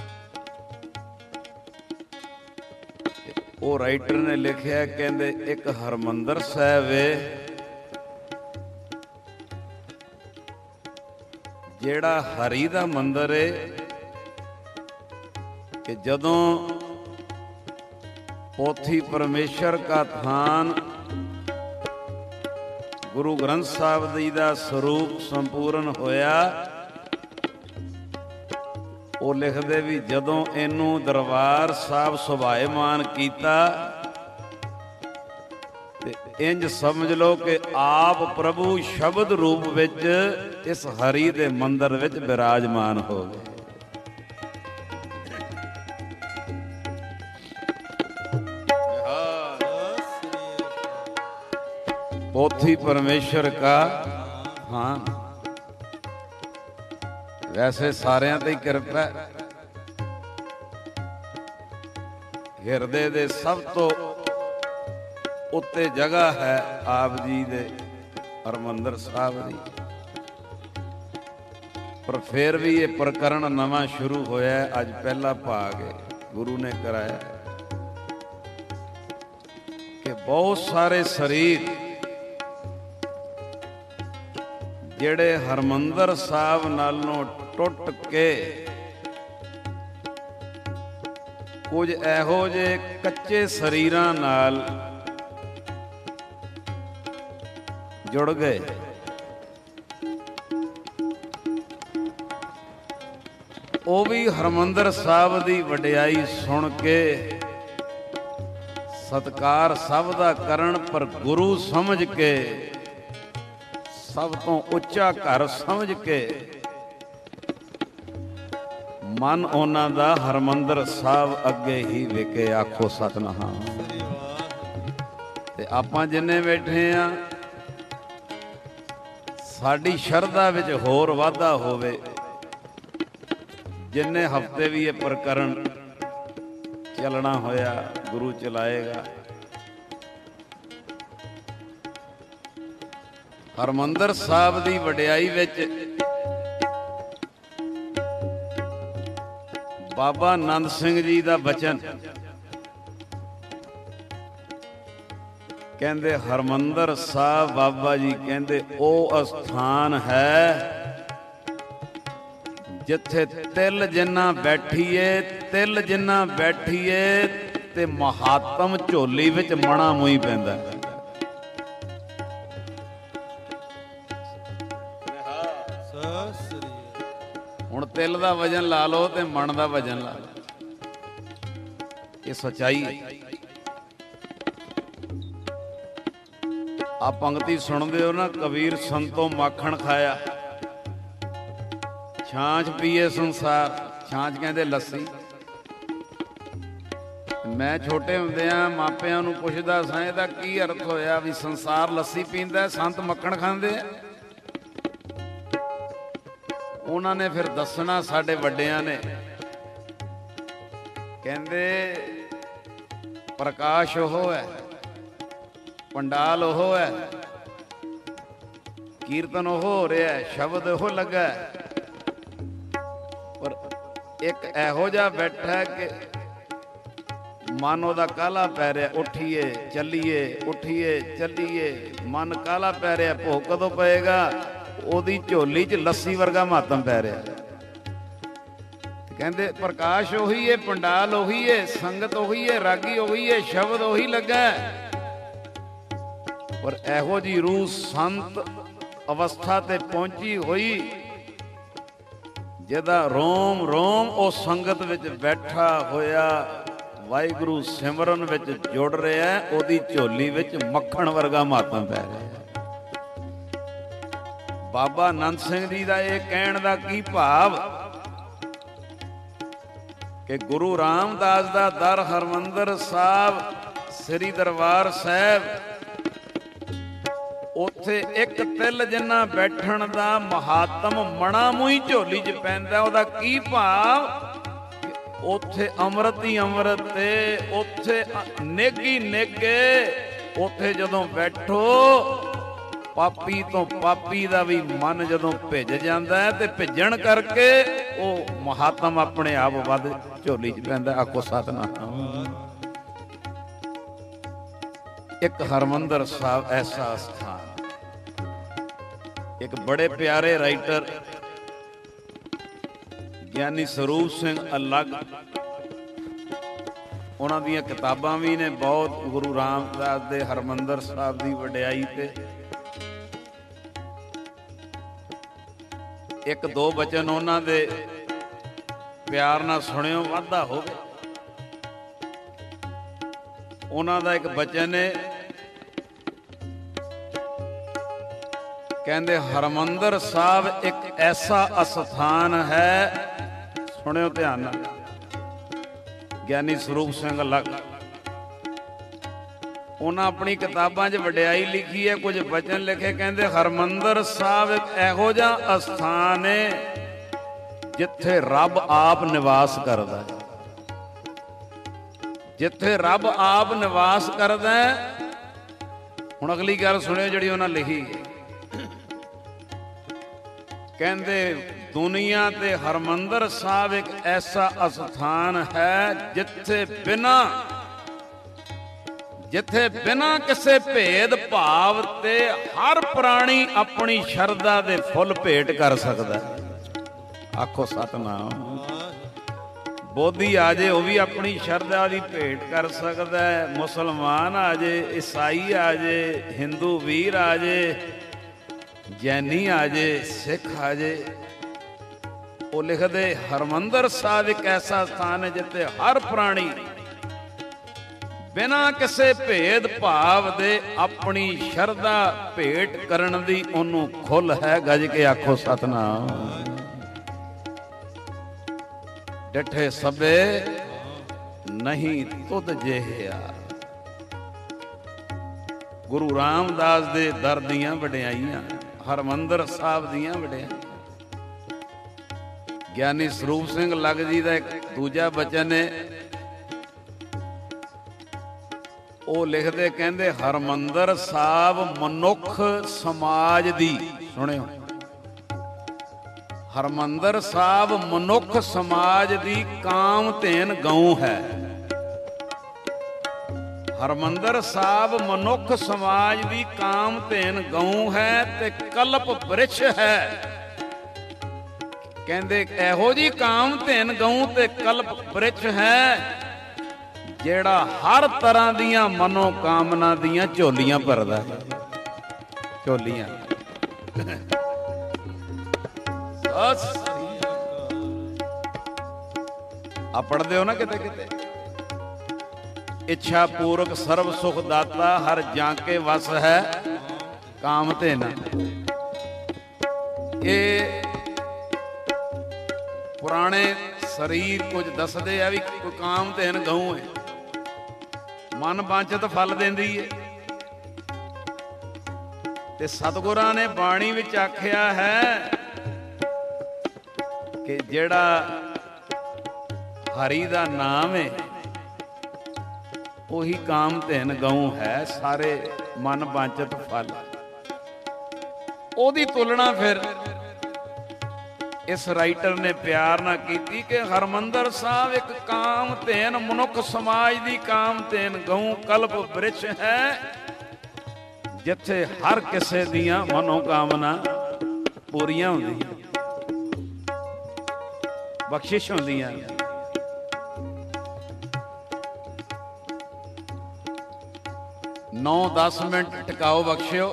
ਉਹ ਰਾਈਟਰ ਨੇ ਲਿਖਿਆ, ਕਹਿੰਦੇ ਇੱਕ ਹਰਮੰਦਰ ਸਾਹਿਬ ਏ ਜਿਹੜਾ ਹਰੀ ਦਾ ਮੰਦਰ ਏ ਕਿ ਜਦੋਂ ਪੋਥੀ ਪਰਮੇਸ਼ਰ ਕਾ ਥਾਨ ਗੁਰੂ ਗ੍ਰੰਥ ਸਾਹਿਬ ਜੀ ਦਾ ਸਰੂਪ ਸੰਪੂਰਨ ਹੋਇਆ, ਉਹ ਲਿਖਦੇ ਵੀ ਜਦੋਂ ਇਹਨੂੰ ਦਰਬਾਰ ਸਾਹਿਬ ਸੁਭਾਏਮਾਨ ਕੀਤਾ ਤੇ ਇੰਜ ਸਮਝ ਲਓ ਕਿ ਆਪ ਪ੍ਰਭੂ ਸ਼ਬਦ ਰੂਪ ਵਿੱਚ ਇਸ ਹਰੀ ਦੇ ਮੰਦਰ ਵਿੱਚ ਬਿਰਾਜਮਾਨ ਹੋ ਗਏ। ਪੋਥੀ ਪਰਮੇਸ਼ਰ ਕਾ ਹਾਂ, ਵੈਸੇ ਸਾਰਿਆਂ ਤੇ ਹੀ ਕਿਰਪਾ, ਹਿਰਦੇ ਦੇ ਸਭ ਤੋਂ ਉੱਤੇ ਜਗ੍ਹਾ ਹੈ ਆਪ ਜੀ ਦੇ ਹਰਮੰਦਰ ਸਾਹਿਬ ਦੀ। ਪਰ ਫਿਰ ਵੀ ਇਹ ਪ੍ਰਕਰਣ ਨਵਾਂ ਸ਼ੁਰੂ ਹੋਇਆ, ਅੱਜ ਪਹਿਲਾ ਭਾਗ ਹੈ ਗੁਰੂ ਨੇ ਕਰਾਇਆ ਕਿ ਬਹੁਤ ਸਾਰੇ ਸਰੀਰ ਜਿਹੜੇ ਹਰਮੰਦਰ ਸਾਹਿਬ ਨਾਲੋਂ ਟੁੱਟ ਕੇ ਕੁਝ ਇਹੋ ਜਿਹੇ ਕੱਚੇ ਸਰੀਰਾਂ ਨਾਲ ਜੁੜ ਗਏ, ਉਹ ਵੀ ਹਰਮੰਦਰ ਸਾਹਿਬ ਦੀ ਵਡਿਆਈ ਸੁਣ ਕੇ ਸਤਿਕਾਰ ਸਭ ਦਾ ਕਰਨ, ਪਰ ਗੁਰੂ ਸਮਝ ਕੇ, ਸਭ ਤੋਂ ਉੱਚਾ ਘਰ ਸਮਝ ਕੇ ਮਨ ਉਹਨਾਂ ਦਾ ਹਰਮੰਦਰ ਸਾਹਿਬ ਅੱਗੇ ਹੀ ਵਿਕੇ। ਆਖੋ ਸਤਿਨਾਮ। ਤੇ ਆਪਾਂ ਜਿੰਨੇ ਬੈਠੇ ਆ, ਸਾਡੀ ਸ਼ਰਧਾ ਵਿੱਚ ਹੋਰ ਵਾਧਾ ਹੋਵੇ। ਜਿੰਨੇ ਹਫ਼ਤੇ ਵੀ ਇਹ ਪ੍ਰਕਰਣ ਚੱਲਣਾ ਹੋਇਆ ਗੁਰੂ ਚਲਾਏਗਾ। ਹਰਮੰਦਰ ਸਾਹਿਬ ਦੀ ਵਡਿਆਈ ਵਿੱਚ ਬਾਬਾ ਨੰਦ ਸਿੰਘ ਜੀ ਦਾ ਬਚਨ, ਕਹਿੰਦੇ ਹਰਮੰਦਰ ਸਾਹਿਬ ਬਾਬਾ ਜੀ ਕਹਿੰਦੇ ਉਹ ਅਸਥਾਨ ਹੈ ਜਿੱਥੇ ਤਿਲ ਜਿੰਨਾ ਬੈਠੀਏ, ਤਿਲ ਜਿੰਨਾ ਬੈਠੀਏ ਤੇ ਮਹਾਤਮ ਝੋਲੀ ਵਿੱਚ ਮਣਾ ਮੂੰਹ ਪੈਂਦਾ। ਹੁਣ ਤਿਲ ਦਾ ਵਜਨ ਲਾ ਲਓ ਤੇ ਮਣ ਦਾ ਵਜਨ ਲਾ ਲਓ, ਇਹ ਸੱਚਾਈ ਹੈ। ਆ ਪੰਕਤੀ ਸੁਣਦੇ ਹੋ ਨਾ, ਕਬੀਰ ਸੰਤੋਂ ਮਾਖਣ ਖਾਇਆ, ਛਾਂਚ ਪੀਏ ਸੰਸਾਰ। ਛਾਂਚ ਕਹਿੰਦੇ ਲੱਸੀ, ਮੈਂ ਛੋਟੇ ਹੁੰਦਿਆਂ ਮਾਪਿਆਂ ਨੂੰ ਪੁੱਛਦਾ ਸਾਂ ਇਹਦਾ ਕੀ ਅਰਥ ਹੋਇਆ ਵੀ ਸੰਸਾਰ ਲੱਸੀ ਪੀਂਦਾ, ਸੰਤ ਮੱਖਣ ਖਾਂਦੇ ਆ। ਉਹਨਾਂ ਨੇ ਫਿਰ ਦੱਸਣਾ ਸਾਡੇ ਵੱਡਿਆਂ ਨੇ, ਕਹਿੰਦੇ ਪ੍ਰਕਾਸ਼ ਉਹ ਹੈ, ਪੰਡਾਲ ਉਹ ਹੈ, ਕੀਰਤਨ ਉਹ ਹੋ ਰਿਹਾ, ਸ਼ਬਦ ਉਹ ਲੱਗਾ, ਪਰ ਇੱਕ ਇਹੋ ਜਿਹਾ ਬੈਠਾ ਕਿ ਮਨ ਉਹਦਾ ਕਾਲਾ ਪੈ ਰਿਹਾ, ਉੱਠੀਏ ਚੱਲੀਏ ਉੱਠੀਏ ਚੱਲੀਏ, ਮਨ ਕਾਲਾ ਪੈ ਰਿਹਾ। ਭੋਗ ਕਦੋਂ ਪਏਗਾ? ਉਹਦੀ ਝੋਲੀ 'ਚ ਲੱਸੀ ਵਰਗਾ ਮਾਤਮ ਪੈ ਰਿਹਾ। ਕਹਿੰਦੇ ਪ੍ਰਕਾਸ਼ ਉਹੀ ਏ, ਪੰਡਾਲ ਉਹੀ ਏ, ਸੰਗਤ ਉਹੀ ਏ, ਰਾਗੀ ਉਹੀ ਏ, ਸ਼ਬਦ ਉਹੀ ਲੱਗਾ, ਪਰ ਇਹੋ ਜਿਹੀ ਰੂਹ ਸੰਤ ਅਵਸਥਾ ਤੇ ਪਹੁੰਚੀ ਹੋਈ ਜਿਹਦਾ ਰੋਮ ਰੋਮ ਉਹ ਸੰਗਤ ਵਿੱਚ ਬੈਠਾ ਹੋਇਆ ਵਾਹਿਗੁਰੂ ਸਿਮਰਨ ਵਿੱਚ ਜੁੜ ਰਿਹਾ, ਉਹਦੀ ਝੋਲੀ ਵਿੱਚ ਮੱਖਣ ਵਰਗਾ ਮਾਤਮ ਪੈ ਰਿਹਾ। ਬਾਬਾ ਆਨੰਦ ਸਿੰਘ ਜੀ ਦਾ ਇਹ ਕਹਿਣ ਦਾ ਕੀ ਭਾਵ ਕਿ ਗੁਰੂ ਰਾਮਦਾਸ ਦਾ ਦਰ ਹਰਮੰਦਰ ਸਾਹਿਬ ਸ੍ਰੀ ਦਰਬਾਰ ਸਾਹਿਬ, ਉੱਥੇ ਇੱਕ ਤਿਲ ਜਿੰਨਾ ਬੈਠਣ ਦਾ ਮਹਾਤਮ ਮਣਾ ਮੂੰਹ ਝੋਲੀ 'ਚ ਪੈਂਦਾ। ਉਹਦਾ ਕੀ ਭਾਵ? ਉੱਥੇ ਅੰਮ੍ਰਿਤ ਹੀ ਅੰਮ੍ਰਿਤ ਤੇ ਉੱਥੇ ਨੇਗੀ ਨੇਗੇ, ਉੱਥੇ ਜਦੋਂ ਬੈਠੋ ਪਾਪੀ ਤੋਂ ਪਾਪੀ ਦਾ ਵੀ ਮਨ ਜਦੋਂ ਭਿੱਜ ਜਾਂਦਾ ਹੈ ਤੇ ਭਿੱਜਣ ਕਰਕੇ ਉਹ ਮਹਾਤਮ ਆਪਣੇ ਆਪ ਵੱਧ ਝੋਲੀ 'ਚ ਪੈਂਦਾ। ਆਖੋ ਸਤਿਨਾਮ। ਇੱਕ ਹਰਮੰਦਰ ਸਾਹਿਬ ਐਸਾ ਸਥਾਨ। ਇੱਕ ਬੜੇ ਪਿਆਰੇ ਰਾਈਟਰ ਗਿਆਨੀ ਸਰੂਪ ਸਿੰਘ ਅਲੱਗ, ਉਹਨਾਂ ਦੀਆਂ ਕਿਤਾਬਾਂ ਵੀ ਨੇ ਬਹੁਤ, ਗੁਰੂ ਰਾਮਦਾਸ ਦੇ ਹਰਮੰਦਰ ਸਾਹਿਬ ਦੀ ਵਡਿਆਈ ਤੇ। ਇੱਕ ਦੋ ਬਚਨ ਉਹਨਾਂ ਦੇ ਪਿਆਰ ਨਾਲ ਸੁਣਿਓ, ਵਾਧਾ ਹੋਵੇ। ਉਹਨਾਂ ਦਾ ਇੱਕ ਬਚਨ ਹੈ, ਕਹਿੰਦੇ ਹਰਮੰਦਰ ਸਾਹਿਬ ਇੱਕ ਐਸਾ ਅਸਥਾਨ ਹੈ, ਸੁਣਿਓ ਧਿਆਨ ਨਾਲ, ਗਿਆਨੀ ਸਰੂਪ ਸਿੰਘ ਅਲੱਗ, ਉਹਨਾਂ ਆਪਣੀ ਕਿਤਾਬਾਂ 'ਚ ਵਡਿਆਈ ਲਿਖੀ ਹੈ, ਕੁਝ ਬਚਨ ਲਿਖੇ। ਕਹਿੰਦੇ ਹਰਮੰਦਰ ਸਾਹਿਬ ਇੱਕ ਇਹੋ ਜਿਹਾ ਅਸਥਾਨ ਹੈ ਜਿੱਥੇ ਰੱਬ ਆਪ ਨਿਵਾਸ ਕਰਦਾ ਹੈ। ਜਿੱਥੇ ਰੱਬ ਆਪ ਨਿਵਾਸ ਕਰਦਾ ਹੈ। ਹੁਣ ਅਗਲੀ ਗੱਲ ਸੁਣਿਓ ਜਿਹੜੀ ਉਹਨਾਂ ਲਿਖੀ। ਕਹਿੰਦੇ ਦੁਨੀਆ ਤੇ ਹਰਮੰਦਰ ਸਾਹਿਬ ਇੱਕ ਐਸਾ ਅਸਥਾਨ ਹੈ ਜਿੱਥੇ ਬਿਨਾ ਜਿੱਥੇ ਬਿਨਾ ਕਿਸੇ ਭੇਦ ਭਾਵ ਤੇ ਹਰ ਪ੍ਰਾਣੀ ਆਪਣੀ ਸ਼ਰਧਾ ਦੇ ਫੁੱਲ ਭੇਟ ਕਰ ਸਕਦਾ। ਆਖੋ ਸਤਿਨਾਮ। ਬੋਧੀ ਆ ਜੇ ਉਹ ਵੀ ਆਪਣੀ ਸ਼ਰਧਾ ਦੀ ਭੇਟ ਕਰ ਸਕਦਾ ਹੈ। ਮੁਸਲਮਾਨ ਆ ਜੇ, ਈਸਾਈ ਆ ਜੇ, ਹਿੰਦੂ ਵੀਰ ਆ ਜੇ, ਜੈਨੀ ਆ ਜੇ, ਸਿੱਖ ਆ ਜੇ। ਉਹ ਲਿਖਦੇ ਹਰਮੰਦਰ ਸਾਹਿਬ ਇੱਕ ਐਸਾ ਸਥਾਨ ਹੈ ਜਿੱਥੇ ਹਰ ਪ੍ਰਾਣੀ ਬਿਨਾਂ ਕਿਸੇ ਭੇਦ ਭਾਵ ਦੇ ਆਪਣੀ ਸ਼ਰਧਾ ਭੇਟ ਕਰਨ ਦੀ ਉਹਨੂੰ ਖੁੱਲ੍ਹ ਹੈ। ਗੱਜ ਕੇ ਆਖੋ ਸਤਿਨਾਮ। ਡਿਠੇ ਸਭੇ ਨਹੀਂ ਤੁਧ ਜਿਹਿਆ। ਗੁਰੂ ਰਾਮਦਾਸ ਦੇ ਦਰ ਦੀਆਂ ਵਡਿਆਈਆਂ, ਹਰਮੰਦਰ ਸਾਹਿਬ ਦੀਆਂ ਵਡਿਆਈਆਂ। ਗਿਆਨੀ ਸਰੂਪ ਸਿੰਘ ਲੱਗ ਜੀ ਦਾ ਇੱਕ ਦੂਜਾ ਬਚਨ ਹੈ, ਉਹ ਲਿਖਦੇ ਕਹਿੰਦੇ ਹਰਮੰਦਰ ਸਾਹਿਬ ਮਨੁੱਖ ਸਮਾਜ ਦੀ, ਸੁਣਿਓ, ਹਰਮੰਦਰ ਸਾਹਿਬ ਮਨੁੱਖ ਸਮਾਜ ਦੀ ਕਾਮਧੇਨ ਗਊ ਹੈ। ਹਰਮੰਦਰ ਸਾਹਿਬ ਮਨੁੱਖ ਸਮਾਜ ਦੀ ਕਾਮਧੇਨ ਗਊ ਹੈ ਤੇ ਕਲਪ ਬ੍ਰਿਛ ਹੈ। ਕਹਿੰਦੇ ਇਹੋ ਜੀ ਕਾਮਧੇਨ ਗਊ ਤੇ ਕਲਪ ਬ੍ਰਿਛ ਹੈ ਜਿਹੜਾ ਹਰ ਤਰ੍ਹਾਂ ਦੀਆਂ ਮਨੋ ਕਾਮਨਾ ਦੀਆਂ ਝੋਲੀਆਂ ਭਰਦਾ ਹੈ। ਝੋਲੀਆਂ ਆ ਪੜ੍ਹਦੇ ਹੋ ਨਾ ਕਿਤੇ ਕਿਤੇ, ਇੱਛਾ ਪੂਰਕ ਸਰਬ ਸੁਖ ਦਾਤਾ ਹਰ ਜਾਂ ਕੇ ਵਸ ਹੈ ਕਾਮਧੇਨ। ਇਹ ਪੁਰਾਣੇ ਸਰੀਰ ਕੁਝ ਦੱਸਦੇ ਆ ਵੀ ਕੋਈ ਕਾਮਧੇਨ ਗਊ ਹੈ। ਮਨ ਵਾਂਛਿਤ ਫਲ ਦਿੰਦੀ ਏ। ਤੇ ਸਤਿਗੁਰਾਂ ਨੇ ਬਾਣੀ ਵਿੱਚ ਆਖਿਆ ਹੈ ਕਿ ਜਿਹੜਾ ਹਰੀ ਦਾ ਨਾਮ ਹੈ ਉਹੀ ਕਾਮ ਧੇਨ ਗਊ ਹੈ, ਸਾਰੇ ਮਨ ਵਾਂਛਿਤ ਫਲ। ਉਹਦੀ ਤੁਲਨਾ ਫਿਰ ਇਸ ਰਾਈਟਰ ਨੇ ਪਿਆਰ ਨਾਲ ਕੀਤੀ ਕਿ ਹਰਮੰਦਰ ਸਾਹਿਬ ਇੱਕ ਕਾਮ ਧੇਨ ਮਨੁੱਖ ਸਮਾਜ ਦੀ ਕਾਮ ਧੇਨ ਗਊ ਕਲਪ ਬ੍ਰਿਛ ਹੈ, ਜਿੱਥੇ ਹਰ ਕਿਸੇ ਦੀਆਂ ਮਨੋਕਾਮਨਾ ਪੂਰੀਆਂ ਹੁੰਦੀਆਂ, ਬਖਸ਼ਿਸ਼ ਹੁੰਦੀਆਂ। ਨੌ ਦਸ ਮਿੰਟ ਟਿਕਾਓ ਬਖਸ਼ਿਓ,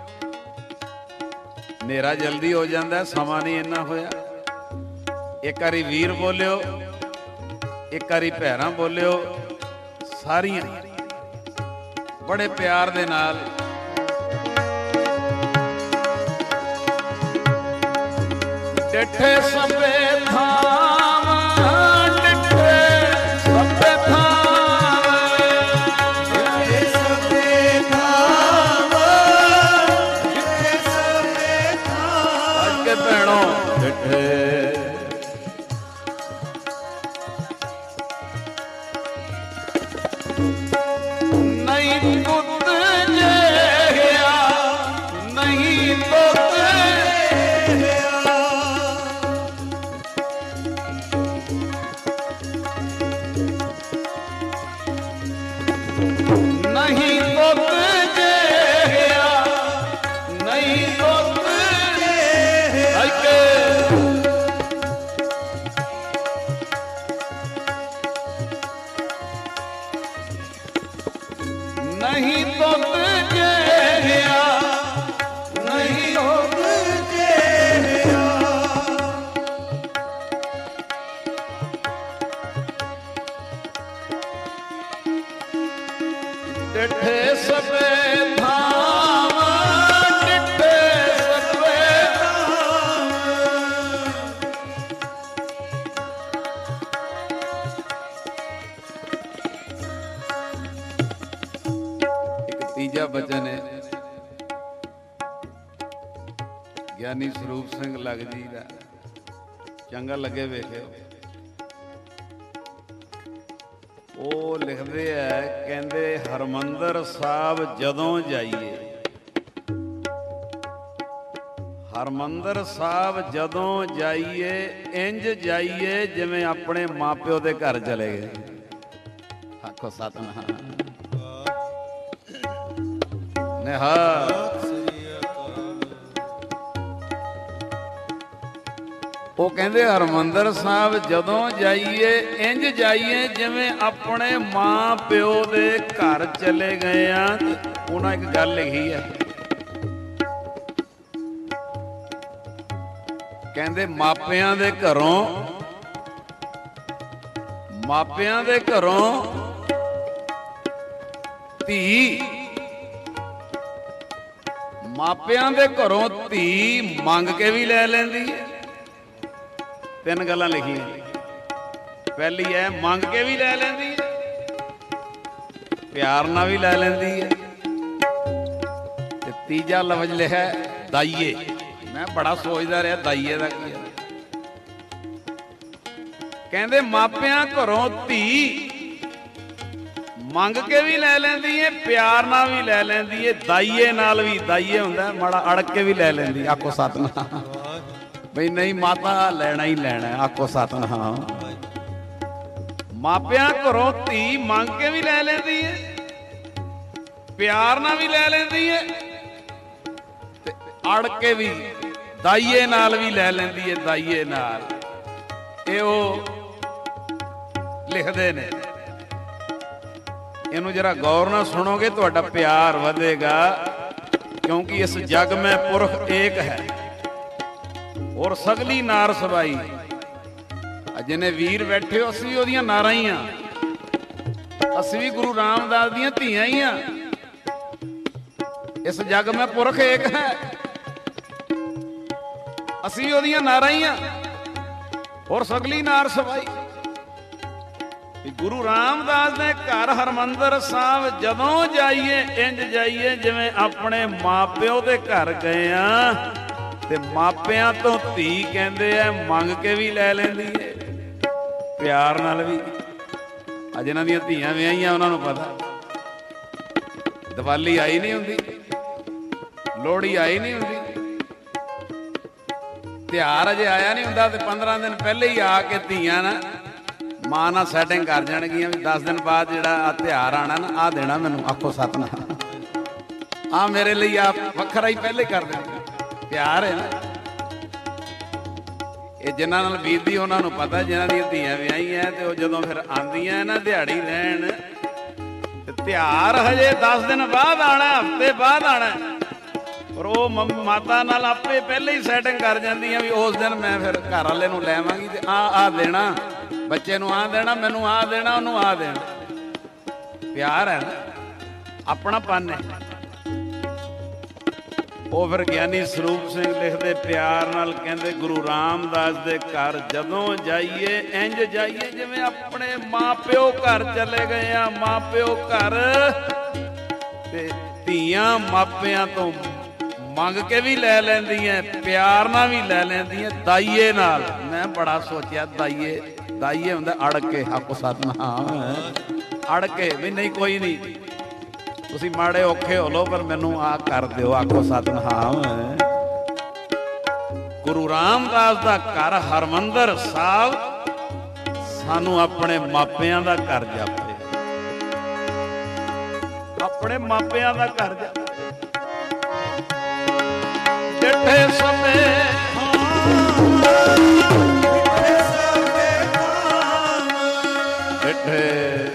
ਹਨੇਰਾ ਜਲਦੀ ਹੋ ਜਾਂਦਾ, ਸਮਾਂ ਨਹੀਂ ਇੰਨਾ ਹੋਇਆ। ਇੱਕ ਵਾਰੀ ਵੀਰ ਬੋਲਿਓ, ਇੱਕ ਵਾਰੀ ਭੈਰਾਂ ਬੋਲਿਓ, ਸਾਰੀਆਂ ਬੜੇ ਪਿਆਰ ਦੇ ਨਾਲ। ਡਿੱਠੇ ਸਭੇ ਥਾਮ, ਡਿੱਠੇ ਸਭੇ ਥਾਮ, ਜਿੱਥੇ ਸਭੇ ਥਾਮ, ਜਿੱਥੇ ਸਭੇ ਥਾਮ। ਅੱਜ ਕੇ ਭੈਣੋ ਡਿੱਠੇ ਨਹੀਂ ਪੁੱਤ ਜਿਹਾ, ਨਹੀਂ ਪੁੱਤ ਨਹੀਂ ਪੁੱਤ ਜਿਹਾ, ਨਹੀਂ ਪੁੱਤ ਜਿਹਾ। ਨਹੀਂ ਪੁੱਤ ਜਿਹਾ, ਨਹੀਂ ਪੁੱਤ ਜਿਹਾ। ਡਿੱਠੇ ਸਭੇ ਥਾਮ, ਡਿੱਠੇ ਸਭੇ ਥਾਮ। ਇੱਕ ਤੀਜਾ ਬਚਨ ਹੈ ਗਿਆਨੀ ਸਰੂਪ ਸਿੰਘ ਲੱਗ ਜੀ ਦਾ, ਚੰਗਾ ਲੱਗੇ ਵੇਖਿਓ। ਉਹ ਲਿਖਦੇ ਐ, ਕਹਿੰਦੇ ਹਰਮੰਦਰ ਸਾਹਿਬ ਜਦੋਂ ਜਾਈਏ, ਹਰਮੰਦਰ ਸਾਹਿਬ ਜਦੋਂ ਜਾਈਏ, ਇੰਜ ਜਾਈਏ ਜਿਵੇਂ ਆਪਣੇ ਮਾਪਿਓ ਦੇ ਘਰ ਚਲੇ ਗਏ। ਆਖੋ ਸਤਿਨਾਮ। ਨਿਹਾਲ ਉਹ ਕਹਿੰਦੇ ਹਰਮੰਦਰ ਸਾਹਿਬ ਜਦੋਂ ਜਾਈਏ, ਇੰਜ ਜਾਈਏ ਜਿਵੇਂ ਆਪਣੇ ਮਾਂ ਪਿਓ ਦੇ ਘਰ ਚਲੇ ਗਏ ਆ। ਤੇ ਉਹਨਾਂ ਇੱਕ ਗੱਲ ਲਿਖੀ ਹੈ, ਕਹਿੰਦੇ ਮਾਪਿਆਂ ਦੇ ਘਰੋਂ, ਮਾਪਿਆਂ ਦੇ ਘਰੋਂ ਧੀ, ਮਾਪਿਆਂ ਦੇ ਘਰੋਂ ਧੀ ਮੰਗ ਕੇ ਵੀ ਲੈ ਲੈਂਦੀ ਹੈ। ਤਿੰਨ ਗੱਲਾਂ ਲਿਖੀਆਂ, ਪਹਿਲੀ ਹੈ ਮੰਗ ਕੇ ਵੀ ਲੈ ਲੈਂਦੀ ਹੈ, ਪਿਆਰ ਨਾਲ ਵੀ ਲੈ ਲੈਂਦੀ ਹੈ, ਤੇ ਤੀਜਾ ਲਫ਼ਜ਼ ਲਿਖਿਆ ਦਾਈਏ। ਮੈਂ ਬੜਾ ਸੋਚਦਾ ਰਿਹਾ ਦਾਈਏ ਦਾ ਕੀ ਹੈ। ਕਹਿੰਦੇ ਮਾਪਿਆਂ ਘਰੋਂ ਧੀ ਮੰਗ ਕੇ ਵੀ ਲੈ ਲੈਂਦੀ ਹੈ, ਪਿਆਰ ਨਾਲ ਵੀ ਲੈ ਲੈਂਦੀ ਹੈ, ਦਾਈਏ ਨਾਲ ਵੀ। ਦਾਈਏ ਹੁੰਦਾ ਮਾੜਾ ਅੜ ਕੇ ਵੀ ਲੈ ਲੈਂਦੀ। ਆਖੋ ਸਤਿਨਾਮ। ਬਈ ਨਹੀਂ ਮਾਤਾ ਲੈਣਾ ਹੀ ਲੈਣਾ। ਆਖੋ ਸਤਿਨਾਮ। ਮਾਪਿਆਂ ਘਰੋਂ ਧੀ ਮੰਗ ਕੇ ਵੀ ਲੈ ਲੈਂਦੀ ਹੈ, ਪਿਆਰ ਨਾਲ ਵੀ ਲੈ ਲੈਂਦੀ ਹੈ, ਤੇ ਅੜ ਕੇ ਵੀ ਦਾਈਏ ਨਾਲ ਵੀ ਲੈ ਲੈਂਦੀ ਹੈ। ਦਾਈਏ ਨਾਲ ਇਹ ਉਹ ਲਿਖਦੇ ਨੇ। ਇਹਨੂੰ ਜਰਾ ਗੌਰ ਨਾਲ ਸੁਣੋਗੇ ਤੁਹਾਡਾ ਪਿਆਰ ਵਧੇਗਾ, ਕਿਉਂਕਿ ਇਸ ਜਗ ਮੈਂ ਪੁਰਖ ਏਕ ਹੈ ਔਰ ਸਗਲੀ ਨਾਰ ਸਬਾਈ। ਜਿਹਨੇ ਵੀਰ ਬੈਠੇ ਹੋ, ਅਸੀਂ ਉਹਦੀਆਂ ਨਾਰਾਂ ਹੀ ਆ, ਅਸੀਂ ਵੀ ਗੁਰੂ ਰਾਮਦਾਸ ਦੀਆਂ ਧੀਆਂ ਹੀ ਆ। ਇਸ ਜਗ ਮੈਂ ਪੁਰਖ ਏਕ ਹੈ, ਅਸੀਂ ਉਹਦੀਆਂ ਨਾਰਾਂ ਹੀ ਆ ਔਰ ਸਗਲੀ ਨਾਰ ਸਬਾਈ। ਗੁਰੂ ਰਾਮਦਾਸ ਦੇ ਘਰ ਹਰਮੰਦਰ ਸਾਹਿਬ ਜਦੋਂ ਜਾਈਏ ਇੰਜ ਜਾਈਏ ਜਿਵੇਂ ਆਪਣੇ ਮਾਪਿਓ ਦੇ ਘਰ ਗਏ ਆ। ਤੇ ਮਾਪਿਆਂ ਤੋਂ ਧੀ ਕਹਿੰਦੇ ਆ ਮੰਗ ਕੇ ਵੀ ਲੈ ਲੈਂਦੀ ਏ, ਪਿਆਰ ਨਾਲ ਵੀ। ਆ ਜਿਹਨਾਂ ਦੀਆਂ ਧੀਆਂ ਵਿਆਹੀਆਂ ਉਹਨਾਂ ਨੂੰ ਪਤਾ, ਦੀਵਾਲੀ ਆਈ ਨਹੀਂ ਹੁੰਦੀ, ਲੋਹੜੀ ਆਈ ਨਹੀਂ ਹੁੰਦੀ, ਤਿਉਹਾਰ ਅਜੇ ਆਇਆ ਨਹੀਂ ਹੁੰਦਾ ਤੇ ਪੰਦਰਾਂ ਦਿਨ ਪਹਿਲੇ ਹੀ ਆ ਕੇ ਧੀਆਂ ਨਾ ਮਾਂ ਨਾਲ ਸੈਟਿੰਗ ਕਰ ਜਾਣਗੀਆਂ ਵੀ ਦਸ ਦਿਨ ਬਾਅਦ ਜਿਹੜਾ ਆ ਤਿਉਹਾਰ ਆਣਾ ਨਾ ਆਹ ਦੇਣਾ ਮੈਨੂੰ। ਆਖੋ ਸਤਿਨਾਮ। ਆ ਮੇਰੇ ਲਈ ਆ ਵੱਖਰਾ ਹੀ ਪਹਿਲੇ ਕਰ ਦੇਣਾ, ਪਿਆਰ ਹੈ ਨਾ। ਇਹ ਜਿਨ੍ਹਾਂ ਨਾਲ ਬੀਤਦੀ ਉਹਨਾਂ ਨੂੰ ਪਤਾ, ਜਿਨ੍ਹਾਂ ਦੀਆਂ ਧੀਆਂ ਵਿਆਹੀਆਂ ਤੇ ਉਹ ਜਦੋਂ ਫਿਰ ਆਉਂਦੀਆਂ ਨਾ ਦਿਹਾੜੀ ਲੈਣ ਤੇ ਤਿਉਹਾਰ ਹਜੇ ਦਸ ਦਿਨ ਬਾਅਦ ਆਣਾ, ਹਫ਼ਤੇ ਬਾਅਦ ਆਣਾ, ਪਰ ਉਹ ਮਾਤਾ ਨਾਲ ਆਪੇ ਪਹਿਲੇ ਹੀ ਸੈਟਿੰਗ ਕਰ ਜਾਂਦੀਆਂ ਵੀ ਉਸ ਦਿਨ ਮੈਂ ਫਿਰ ਘਰ ਵਾਲੇ ਨੂੰ ਲੈਵਾਂਗੀ ਤੇ ਆ ਆ ਦੇਣਾ, ਬੱਚੇ ਨੂੰ ਆ ਦੇਣਾ, ਮੈਨੂੰ ਆ ਦੇਣਾ, ਉਹਨੂੰ ਆ ਦੇਣਾ। ਪਿਆਰ ਹੈ ਨਾ, ਆਪਣਾਪਨ ਹੈ। ਉਹ ਫਿਰ ਗਿਆਨੀ ਸਰੂਪ ਸਿੰਘ ਲਿਖਦੇ ਪਿਆਰ ਨਾਲ, ਕਹਿੰਦੇ ਗੁਰੂ ਰਾਮਦਾਸ ਦੇ ਘਰ ਜਦੋਂ ਜਾਈਏ ਇੰਜ ਜਾਈਏ ਜਿਵੇਂ ਆਪਣੇ ਮਾਪਿਓ ਘਰ ਚਲੇ ਗਏ ਆ। ਮਾਪਿਓ ਘਰ ਤੇ ਧੀਆਂ ਮਾਪਿਆਂ ਤੋਂ ਮੰਗ ਕੇ ਵੀ ਲੈ ਲੈਂਦੀਆਂ, ਪਿਆਰ ਨਾਲ ਵੀ ਲੈ ਲੈਂਦੀਆਂ, ਦਾਈਏ ਨਾਲ। ਮੈਂ ਬੜਾ ਸੋਚਿਆ, ਦਾਈਏ ਦਾਈਏ ਹੁੰਦਾ ਅੜ ਕੇ। ਆਖੋ ਸਤਿਨਾਮ। ਅੜ ਕੇ ਵੀ ਨਹੀਂ ਕੋਈ ਨਹੀਂ, ਤੁਸੀਂ ਮਾੜੇ ਔਖੇ ਹੋ ਲੋ ਪਰ ਮੈਨੂੰ ਆ ਕਰ ਦਿਓ। ਆਖੋ ਸਤਿਨਾਮ। ਗੁਰੂ ਰਾਮਦਾਸ ਦਾ ਘਰ ਹਰਮੰਦਰ ਸਾਹਿਬ ਸਾਨੂੰ ਆਪਣੇ ਮਾਪਿਆਂ ਦਾ ਘਰ ਜਾਪੇ, ਆਪਣੇ ਮਾਪਿਆਂ ਦਾ ਘਰ ਜਾਪੇ। ਡਿੱਠੇ ਸਮੇਂ ਡਿੱਠੇ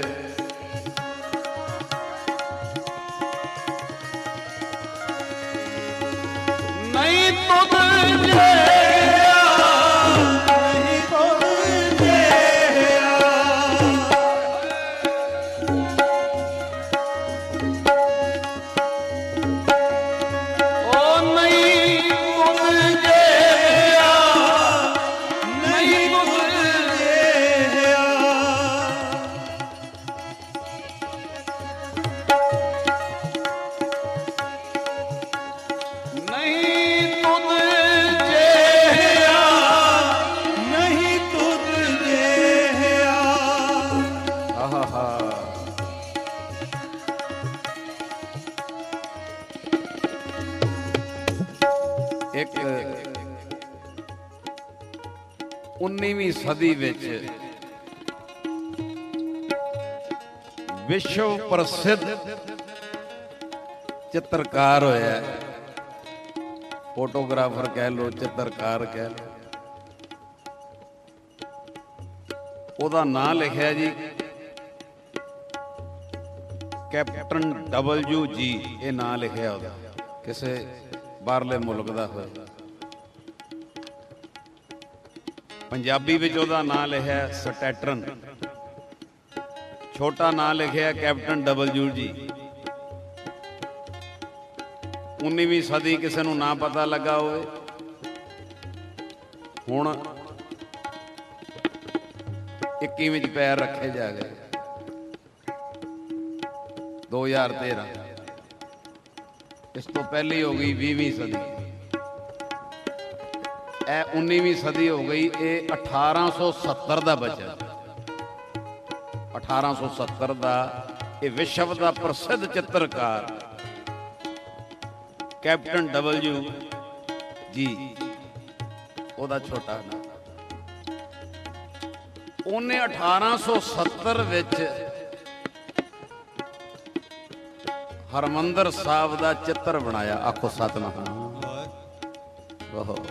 ਨਹੀਂ ਤੁਧ ਜਿਹਾ, ਨਹੀਂ ਤੁਧ ਜਿਹਾ, ਉਹ ਨਹੀਂ ਤੁਧ ਜਿਹਾ, ਨਹੀਂ ਤੁਧ ਜਿਹਾ। ਇੱਕ ਉन्नीवीं सदी विच विश्व प्रसिद्ध चित्रकार होया, फोटोग्राफर कह लो, चित्रकार कह लो। ਉਹਦਾ ਨਾਂ ਲਿਖਿਆ ਜੀ ਕੈਪਟਨ ਡਬਲਯੂ ਜੀ। ਇਹ ਨਾਂ ਲਿਖਿਆ ਉਹਦਾ, ਕਿਸੇ ਬਾਹਰਲੇ ਮੁਲਕ ਦਾ ਹੋਇਆ। ਪੰਜਾਬੀ ਵਿੱਚ ਉਹਦਾ ਨਾਂ ਲਿਖਿਆ ਸਟੈਟਰਨ, ਛੋਟਾ ਨਾਂ ਲਿਖਿਆ ਕੈਪਟਨ ਡਬਲਯੂ ਜੀ। ਉन्नीवीं सदी ਕਿਸੇ ਨੂੰ ਨਾ ਪਤਾ ਲੱਗਾ ਹੋਵੇ, ਹੁਣ ਇੱਕੀ ਵਿੱਚ ਪੈਰ ਰੱਖੇ ਜਾ ਗਏ। ਦੋ ਹਜ਼ਾਰ ਤੇਰਾਂ ਇਸ ਤੋਂ ਪਹਿਲੀ ਹੋ ਗਈ ਵੀਹਵੀਂ ਸਦੀ, ਇਹ उन्नीवीं सदी हो गई। ਇਹ अठारह सौ सत्तर ਦਾ ਬਚਾ, अठारह सौ सत्तर ਦਾ। ਇਹ ਵਿਸ਼ਵ ਦਾ ਪ੍ਰਸਿੱਧ ਚਿੱਤਰਕਾਰ ਕੈਪਟਨ ਡਬਲਯੂ ਜੀ, ਉਹਦਾ ਛੋਟਾ ਨਾਂ। ਉਹਨੇ अठारह सौ सत्तर ਵਿੱਚ ਹਰਮੰਦਰ ਸਾਹਿਬ ਦਾ ਚਿੱਤਰ ਬਣਾਇਆ। ਆਖੋ ਸਤਿਨਾਮ। ਬਹੁਤ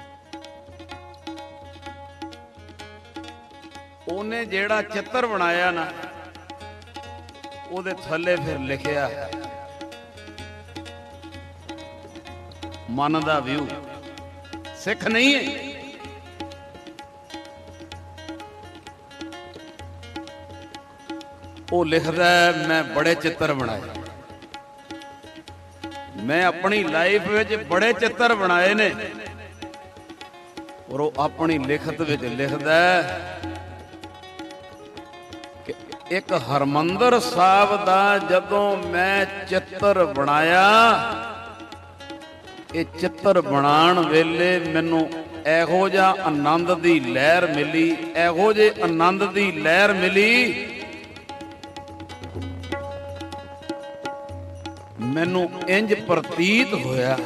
ਉਹਨੇ ਜਿਹੜਾ ਚਿੱਤਰ ਬਣਾਇਆ ਨਾ, ਉਹਦੇ ਥੱਲੇ ਫਿਰ ਲਿਖਿਆ ਮਨ ਦਾ ਵਿਊ। ਸਿੱਖ ਨਹੀਂ ਹੈ, ਉਹ ਲਿਖਦਾ ਮੈਂ ਬੜੇ ਚਿੱਤਰ ਬਣਾਏ, ਮੈਂ ਆਪਣੀ ਲਾਈਫ ਵਿੱਚ ਬੜੇ ਚਿੱਤਰ ਬਣਾਏ ਨੇ। ਔਰ ਉਹ ਆਪਣੀ ਲਿਖਤ ਵਿੱਚ ਲਿਖਦਾ ਕਿ ਇੱਕ ਹਰਮੰਦਰ ਸਾਹਿਬ ਦਾ ਜਦੋਂ ਮੈਂ ਚਿੱਤਰ ਬਣਾਇਆ, ਇਹ ਚਿੱਤਰ ਬਣਾਉਣ ਵੇਲੇ ਮੈਨੂੰ ਇਹੋ ਜਿਹਾ ਆਨੰਦ ਦੀ ਲਹਿਰ ਮਿਲੀ, ਇਹੋ ਜਿਹੇ ਆਨੰਦ ਦੀ ਲਹਿਰ ਮਿਲੀ, ਮੈਨੂੰ ਇੰਜ ਪ੍ਰਤੀਤ ਹੋਇਆ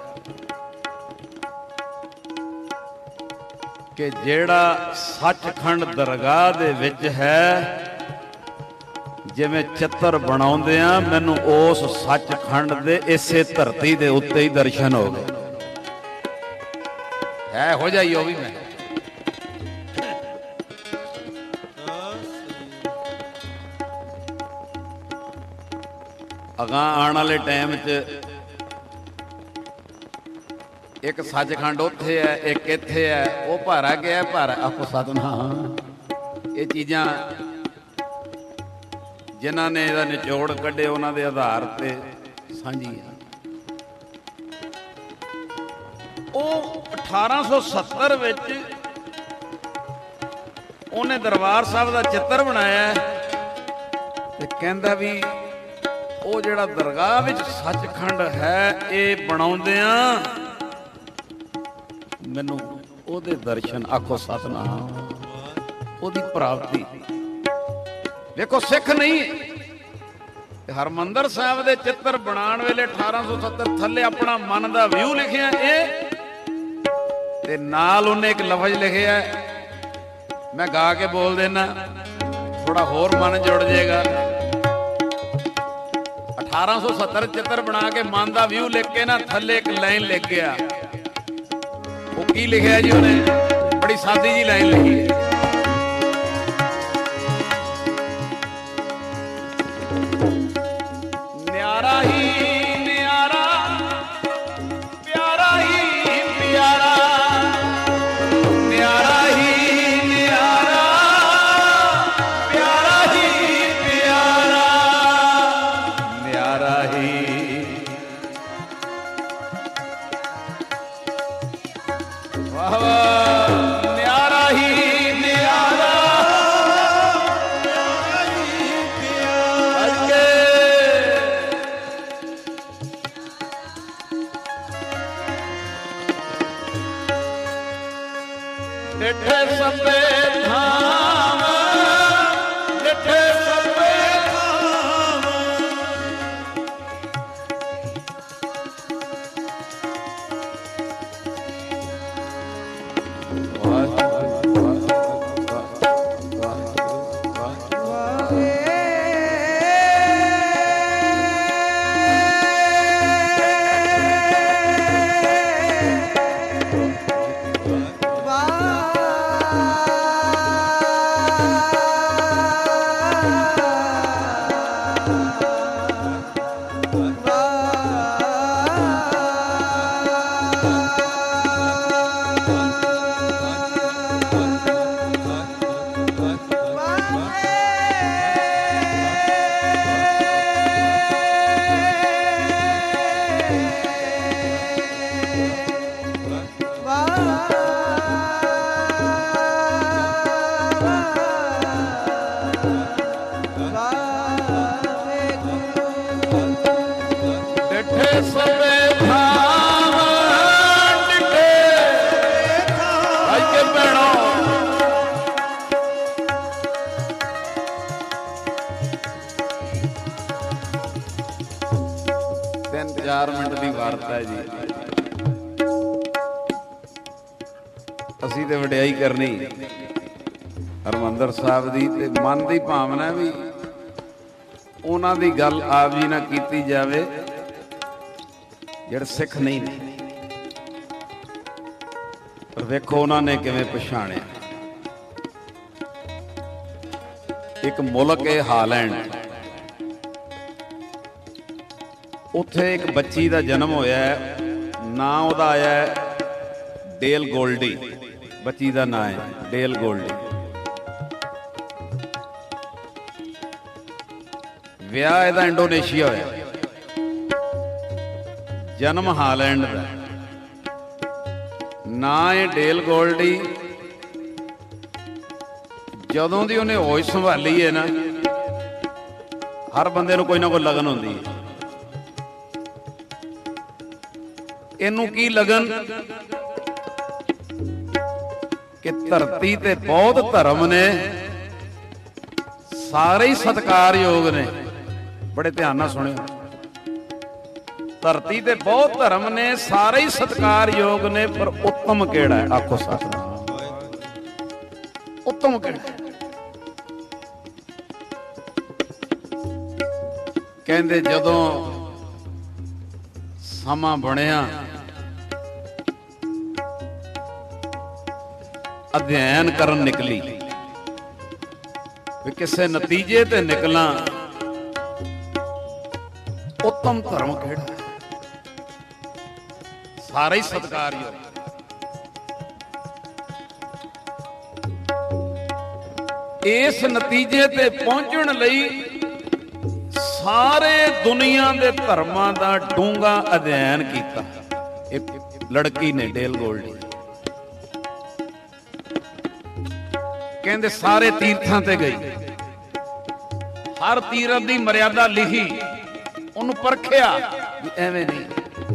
ਕਿ ਜਿਹੜਾ ਸੱਚਖੰਡ ਦਰਗਾਹ ਦੇ ਵਿੱਚ ਹੈ, ਜਿਵੇਂ ਚਿੱਤਰ ਬਣਾਉਂਦੇ ਆ, ਮੈਨੂੰ ਉਸ ਸੱਚਖੰਡ ਦੇ ਇਸੇ ਧਰਤੀ ਦੇ ਉੱਤੇ ਹੀ ਦਰਸ਼ਨ ਹੋ ਗਏ। ਹੈ ਹੋ ਜਾਈ ਉਹ ਵੀ ਮੈਂ ਅਗਾਂ ਆਉਣ ਵਾਲੇ ਟਾਈਮ 'ਚ ਇੱਕ ਸੱਚਖੰਡ ਉੱਥੇ ਹੈ, ਇੱਕ ਇੱਥੇ ਹੈ, ਉਹ ਭਾਰਾ ਗਿਆ ਭਾਰਾ ਆਪੋ ਸਤਨਾਮ। ਇਹ ਚੀਜ਼ਾਂ ਜਿਨ੍ਹਾਂ ਨੇ ਇਹਦਾ ਨਿਚੋੜ ਕੱਢੇ ਉਹਨਾਂ ਦੇ ਆਧਾਰ ਤੇ ਸਾਂਝੀਆਂ। ਉਹ ਅਠਾਰਾਂ ਸੌ ਸੱਤਰ ਵਿੱਚ ਉਹਨੇ ਦਰਬਾਰ ਸਾਹਿਬ ਦਾ ਚਿੱਤਰ ਬਣਾਇਆ ਤੇ ਕਹਿੰਦਾ ਵੀ ਉਹ ਜਿਹੜਾ ਦਰਗਾਹ ਵਿੱਚ ਸੱਚਖੰਡ ਹੈ, ਇਹ ਬਣਾਉਂਦਿਆਂ ਮੈਨੂੰ ਉਹਦੇ ਦਰਸ਼ਨ, ਆਖੋ ਸਤਨਾਮ, ਉਹਦੀ ਪ੍ਰਾਪਤੀ। ਵੇਖੋ ਸਿੱਖ ਨਹੀਂ, ਹਰਮੰਦਰ ਸਾਹਿਬ ਦੇ ਚਿੱਤਰ ਬਣਾਉਣ ਵੇਲੇ ਅਠਾਰਾਂ ਸੌ ਸੱਤਰ ਥੱਲੇ ਆਪਣਾ ਮਨ ਦਾ ਵਿਊ ਲਿਖਿਆ ਇਹ, ਤੇ ਨਾਲ ਉਹਨੇ ਇੱਕ ਲਫ਼ਜ਼ ਲਿਖਿਆ, ਮੈਂ ਗਾ ਕੇ ਬੋਲ ਦੇਣਾ, ਥੋੜਾ ਹੋਰ ਮਨ ਜੁੜ ਜਾਏਗਾ। ਅਠਾਰਾਂ ਸੌ ਸੱਤਰ ਚਿੱਤਰ ਬਣਾ ਕੇ ਮਨ ਦਾ ਵਿਊ ਲਿਖ ਕੇ ਨਾ ਥੱਲੇ ਇੱਕ ਲਾਈਨ ਲਿਖ ਗਿਆ। ਉਹ ਕੀ ਲਿਖਿਆ ਜੀ ਉਹਨੇ? ਬੜੀ ਸਾਦੀ ਜੀ ਲਾਈਨ ਲਿਖੀ ਹੈ, ਨਿਆਰਾ ਹੀ ਨਿਆਰਾ, ਪਿਆਰਾ ਹੀ ਪਿਆਰਾ, ਨਿਆਰਾ ਹੀ ਨਿਆਰਾ, ਪਿਆਰਾ ਹੀ ਪਿਆਰਾ, ਨਿਆਰਾ ਹੀ ਵਾਹ ਵਾਹ, ਨਿਆਰਾ ਹੀ ਨਿਆਰਾ, ਪਿਆਰਾ ਹੀ ਪਿਆਰਾ। ਡਿਠੇ ਸਭੇ ਥਾਮ, ਡਿਠੇ ਸਭੇ ਥਾਮ, ਚਾਰ ਮਿੰਟ ਦੀ ਵਾਰਤਾ ਹੈ ਜੀ। ਅਸੀਂ ਤੇ ਵਡਿਆਈ ਕਰਨੀ ਹਰਮੰਦਰ ਸਾਹਿਬ ਦੀ, ਤੇ ਮਨ ਦੀ ਭਾਵਨਾ ਵੀ ਉਹਨਾਂ ਦੀ ਗੱਲ ਆਪ ਜੀ ਨਾਲ ਕੀਤੀ ਜਾਵੇ ਜਿਹੜੇ ਸਿੱਖ ਨਹੀਂ ਨੇ। ਪਰ ਵੇਖੋ ਉਹਨਾਂ ਨੇ ਕਿਵੇਂ ਪਛਾਣਿਆ। ਇੱਕ ਮੁਲਕ ਹੈ ਹਾਲੈਂਡ, ਉੱਥੇ ਇੱਕ ਬੱਚੀ ਦਾ ਜਨਮ ਹੋਇਆ ਹੈ, ਨਾਂ ਉਹਦਾ ਆਇਆ ਹੈ ਡੇਲ ਗੋਲਡੀ, ਬੱਚੀ ਦਾ ਨਾਂ ਹੈ ਡੇਲ ਗੋਲਡੀ। ਵਿਆਹ ਇਹਦਾ ਇੰਡੋਨੇਸ਼ੀਆ ਹੋਇਆ, ਜਨਮ ਹਾਲੈਂਡ ਦਾ, ਨਾਂ ਹੈ ਡੇਲ ਗੋਲਡੀ। ਜਦੋਂ ਦੀ ਉਹਨੇ ਹੋਸ਼ ਸੰਭਾਲੀ ਹੈ ਨਾ, ਹਰ ਬੰਦੇ ਨੂੰ ਕੋਈ ਨਾ ਕੋਈ ਲਗਨ ਹੁੰਦੀ ਹੈ। ਇਹਨੂੰ ਕੀ ਲਗਨ ਕਿ ਧਰਤੀ ਤੇ ਬਹੁਤ ਧਰਮ ਨੇ, ਸਾਰੇ ਹੀ ਸਤਿਕਾਰਯੋਗ ਨੇ। ਬੜੇ ਧਿਆਨ ਨਾਲ ਸੁਣਿਓ, ਧਰਤੀ ਤੇ ਬਹੁਤ ਧਰਮ ਨੇ, ਸਾਰੇ ਹੀ ਸਤਿਕਾਰਯੋਗ ਨੇ, ਪਰ ਉੱਤਮ ਕਿਹੜਾ ਹੈ? ਆਖੋ ਸਤਿਨਾਮ। ਉੱਤਮ ਕਿਹੜਾ? ਕਹਿੰਦੇ ਜਦੋਂ ਸਮਾਂ ਬਣਿਆ, ਅਧਿਐਨ ਕਰਨ ਨਿਕਲੀ ਵੀ ਕਿਸੇ ਨਤੀਜੇ ਤੇ ਨਿਕਲਾਂ, ਉੱਤਮ ਧਰਮ ਕਿਹੜਾ? ਸਾਰੇ ਹੀ ਸਤਿਕਾਰਯੋਗ। ਇਸ ਨਤੀਜੇ ਤੇ ਪਹੁੰਚਣ ਲਈ ਸਾਰੇ ਦੁਨੀਆ ਦੇ ਧਰਮਾਂ ਦਾ ਡੂੰਘਾ ਅਧਿਐਨ ਕੀਤਾ। ਇਹ ਲੜਕੀ ਨੇ, ਡੇਲ ਗੋਲਡੀ। ਕਹਿੰਦੇ ਸਾਰੇ ਤੀਰਥਾਂ ਤੇ ਗਈ, ਹਰ ਤੀਰਥ ਦੀ ਮਰਿਆਦਾ ਲਿਖੀ, ਉਹਨੂੰ ਪਰਖਿਆ ਵੀ ਐਵੇਂ ਨਹੀਂ।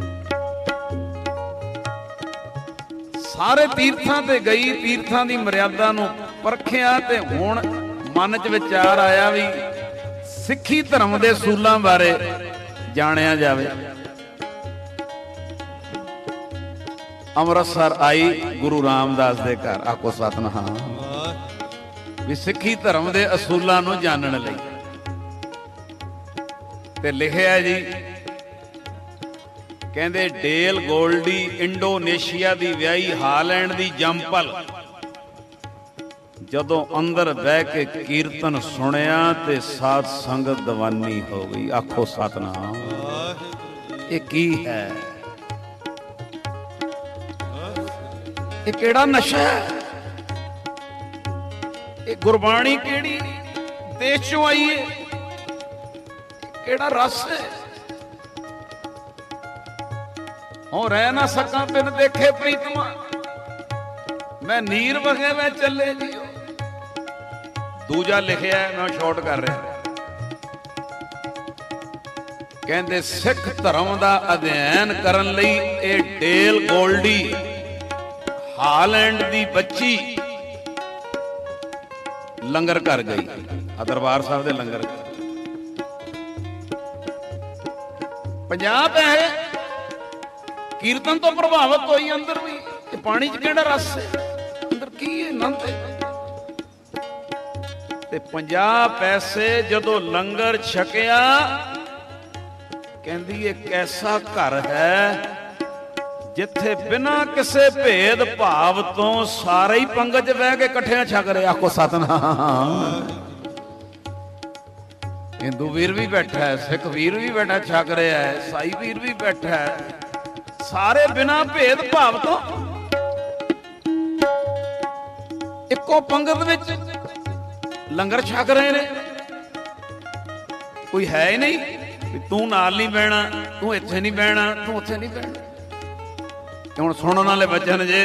ਸਾਰੇ ਤੀਰਥਾਂ ਤੇ ਗਈ, ਤੀਰਥਾਂ ਦੀ ਮਰਿਆਦਾ ਨੂੰ ਪਰਖਿਆ, ਤੇ ਹੁਣ ਮਨ 'ਚ ਵਿਚਾਰ ਆਇਆ ਵੀ ਸਿੱਖੀ ਧਰਮ ਦੇ ਅਸੂਲਾਂ ਬਾਰੇ ਜਾਣਿਆ ਜਾਵੇ। ਅੰਮ੍ਰਿਤਸਰ ਆਈ ਗੁਰੂ ਰਾਮਦਾਸ ਦੇ ਘਰ। ਆਖੋ ਸਤਿਨਾਮ। ਵੀ ਸਿੱਖੀ ਧਰਮ ਦੇ ਅਸੂਲਾਂ ਨੂੰ ਜਾਣਨ ਲਈ ਤੇ ਲਿਖਿਆ ਜੀ, ਕਹਿੰਦੇ ਡੇਲ ਗੋਲਡੀ ਇੰਡੋਨੇਸ਼ੀਆ ਦੀ ਵਿਆਹੀ, ਹਾਲੈਂਡ ਦੀ ਜੰਪਲ, ਜਦੋਂ ਅੰਦਰ ਬਹਿ ਕੇ ਕੀਰਤਨ ਸੁਣਿਆ ਤੇ ਸਾਧ ਸੰਗਤ ਦੀਵਾਨੀ ਹੋ ਗਈ। ਆਖੋ ਸਤਿਨਾਮ। ਇਹ ਕੀ ਹੈ? ਇਹ ਕਿਹੜਾ ਨਸ਼ਾ ਹੈ? ਇਹ ਗੁਰਬਾਣੀ ਕਿਹੜੀ ਦੇਸ਼ ਚੋਂ ਆਈ ਹੈ? ਕਿਹੜਾ ਰਸ ਹੈ? ਹੋ ਰਹਿ ਨਾ ਸਕਾਂ ਬਿਨ ਦੇਖੇ ਪ੍ਰੀਤਮਾ, ਮੈਂ ਨੀਰ ਵਗੇ ਮੈਂ ਚੱਲੇ ਜੀਓ। ਦੂਜਾ ਲਿਖਿਆ, ਮੈਂ ਸ਼ਾਰਟ ਕਰ ਰਿਹਾ, ਕਹਿੰਦੇ ਸਿੱਖ ਧਰਮ ਦਾ ਅਧਿਐਨ ਕਰਨ ਲਈ ਇਹ ਡੇਲ ਗੋਲਡੀ, ਹਾਲੈਂਡ ਦੀ ਬੱਚੀ, ਲੰਗਰ ਘਰ ਗਈ। ਆ ਦਰਬਾਰ ਸਾਹਿਬ ਦੇ ਲੰਗਰ ਘਰ ਪੰਜਾਹ ਪੈਸੇ ਕੀਰਤਨ ਤੋਂ ਪ੍ਰਭਾਵਿਤ ਹੋਈ। ਅੰਦਰ ਵੀ ਇਹ ਪਾਣੀ 'ਚ ਕਿਹੜਾ ਰਸ ਹੈ? ਅੰਦਰ ਕੀ ਹੈ? ਆਨੰਦ ਹੈ। ਤੇ ਪੰਜਾਹ ਪੈਸੇ ਜਦੋਂ ਲੰਗਰ ਛਕਿਆ, ਕਹਿੰਦੀ ਇਹ ਕੈਸਾ ਘਰ ਹੈ ਜਿੱਥੇ ਬਿਨਾਂ ਕਿਸੇ ਭੇਦ ਭਾਵ ਤੋਂ ਸਾਰੇ ਹੀ ਪੰਗਤ 'ਚ ਬਹਿ ਕੇ ਇਕੱਠਿਆਂ ਛਕ ਰਹੇ। ਆਖੋ ਸਤਿਨਾਮ। ਹਿੰਦੂ ਵੀਰ ਵੀ ਬੈਠਾ ਹੈ, ਸਿੱਖ ਵੀਰ ਵੀ ਬੈਠਾ ਛਕ ਰਿਹਾ ਹੈ, ਸਾਈ ਵੀਰ ਵੀ ਬੈਠਾ ਹੈ, ਸਾਰੇ ਬਿਨਾਂ ਭੇਦ ਭਾਵ ਤੋਂ ਇੱਕੋ ਪੰਗਤ ਵਿੱਚ ਲੰਗਰ ਛਕ ਰਹੇ ਨੇ। ਕੋਈ ਹੈ ਹੀ ਨਹੀਂ ਵੀ ਤੂੰ ਨਾਲ ਨਹੀਂ ਬਹਿਣਾ, ਤੂੰ ਇੱਥੇ ਨਹੀਂ ਬਹਿਣਾ, ਤੂੰ ਉੱਥੇ ਨਹੀਂ ਬਹਿਣਾ। ਹੁਣ ਸੁਣਨ ਵਾਲੇ ਬਚਨ ਜੇ,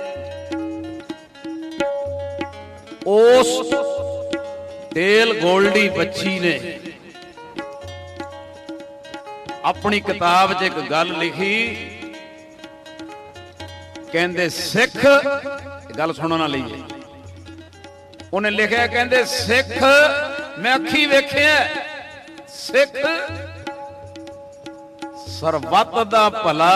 ਉਸ ਡੇਲ ਗੋਲਡੀ ਬੱਚੀ ਨੇ ਆਪਣੀ ਕਿਤਾਬ 'ਚ ਇੱਕ ਗੱਲ ਲਿਖੀ, ਕਹਿੰਦੇ ਸਿੱਖ, ਗੱਲ ਸੁਣਨ ਵਾਲੀ ਹੈ, ਉਹਨੇ ਲਿਖਿਆ, ਕਹਿੰਦੇ ਸਿੱਖ ਮੈਂ ਅੱਖੀ ਵੇਖਿਆ, ਸਿੱਖ ਸਰਬੱਤ ਦਾ ਭਲਾ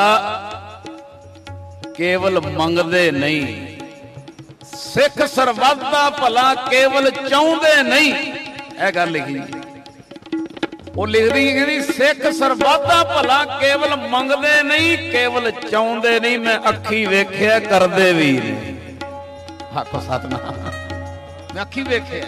ਕੇਵਲ ਮੰਗਦੇ ਨਹੀਂ, ਸਿੱਖ ਸਰਬੱਤ ਦਾ ਭਲਾ ਕੇਵਲ ਚਾਹੁੰਦੇ ਨਹੀਂ। ਇਹ ਗੱਲ ਲਿਖੀ। ਉਹ ਲਿਖਦੀ ਕਹਿੰਦੀ ਸਿੱਖ ਸਰਬੱਤ ਦਾ ਭਲਾ ਕੇਵਲ ਮੰਗਦੇ ਨਹੀਂ, ਕੇਵਲ ਚਾਹੁੰਦੇ ਨਹੀਂ। ਮੈਂ ਅੱਖੀ ਵੇਖਿਆ, ਕਰਦੇ ਵੀ ਨਹੀਂ। ਆਖੋ ਸਤਿਨਾਮ। ਮੈਂ ਅੱਖੀ ਵੇਖਿਆ।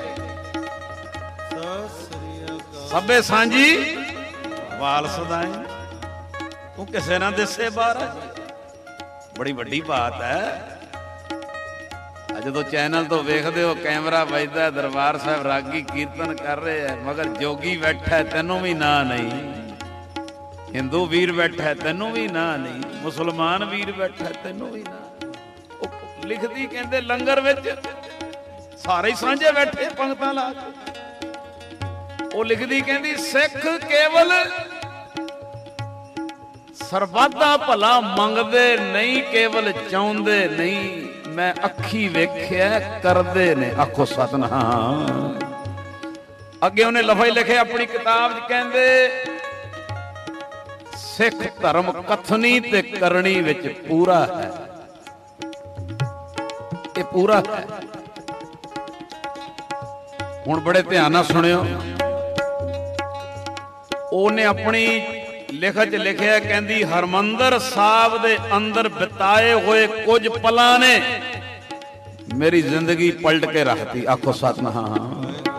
ਸਭੇ ਸਾਂਝੀ ਵਾਲ ਸਦਾਏ, ਤੂੰ ਕਿਸੇ ਨਾ ਦਿਸੇ ਬਾਹਰ। ਬੜੀ ਵੱਡੀ ਬਾਤ ਹੈ। ਜਦੋਂ ਚੈਨਲ ਤੋਂ ਵੇਖਦੇ ਹੋ, ਕੈਮਰਾ ਵੱਜਦਾ, ਦਰਬਾਰ ਸਾਹਿਬ ਰਾਗੀ ਕੀਰਤਨ ਕਰ ਰਹੇ ਹੈ, ਮਗਰ ਜੋਗੀ ਬੈਠਾ, ਤੈਨੂੰ ਵੀ ਨਾ ਨਹੀਂ। ਹਿੰਦੂ ਵੀਰ ਬੈਠਾ, ਤੈਨੂੰ ਵੀ ਨਾ ਨਹੀਂ। ਮੁਸਲਮਾਨ ਵੀਰ ਬੈਠਾ, ਤੈਨੂੰ ਵੀ ਨਾ। ਉਹ ਲਿਖਦੀ, ਕਹਿੰਦੇ ਲੰਗਰ ਵਿੱਚ ਸਾਰੇ ਹੀ ਸਾਂਝੇ ਬੈਠੇ ਪੰਗਤਾਂ ਲਾ ਕੇ। ਉਹ ਲਿਖਦੀ ਕਹਿੰਦੀ ਸਿੱਖ ਕੇਵਲ ਸਰਬੱਤ ਦਾ ਭਲਾ ਮੰਗਦੇ ਨਹੀਂ, ਕੇਵਲ ਚਾਹੁੰਦੇ ਨਹੀਂ। ਮੈਂ ਅੱਖੀ ਵੇਖਿਆ ਕਰਦੇ ਨੇ, ਆਖੋ ਸਤਿਨਾਮ। ਅੱਗੇ ਉਹਨੇ ਲਫ਼ਜ਼ ਲਿਖੇ ਆਪਣੀ ਕਿਤਾਬ 'ਚ, ਕਹਿੰਦੇ ਸਿੱਖ ਧਰਮ ਕਥਨੀ ਤੇ ਕਰਨੀ ਵਿੱਚ ਪੂਰਾ ਹੈ। ਇਹ ਪੂਰਾ ਹੈ। ਹੁਣ ਬੜੇ ਧਿਆਨ ਨਾਲ ਸੁਣਿਓ। ਉਹਨੇ ਆਪਣੀ ਲਿਖਤ 'ਚ ਲਿਖਿਆ, ਕਹਿੰਦੀ ਹਰਮੰਦਰ ਸਾਹਿਬ ਦੇ ਅੰਦਰ ਬਿਤਾਏ ਹੋਏ ਕੁਝ ਪਲਾਂ ਨੇ ਮੇਰੀ ਜ਼ਿੰਦਗੀ ਪਲਟ ਕੇ ਰੱਖਤੀ, ਆਖੋ ਸਤਿਨਾਮ।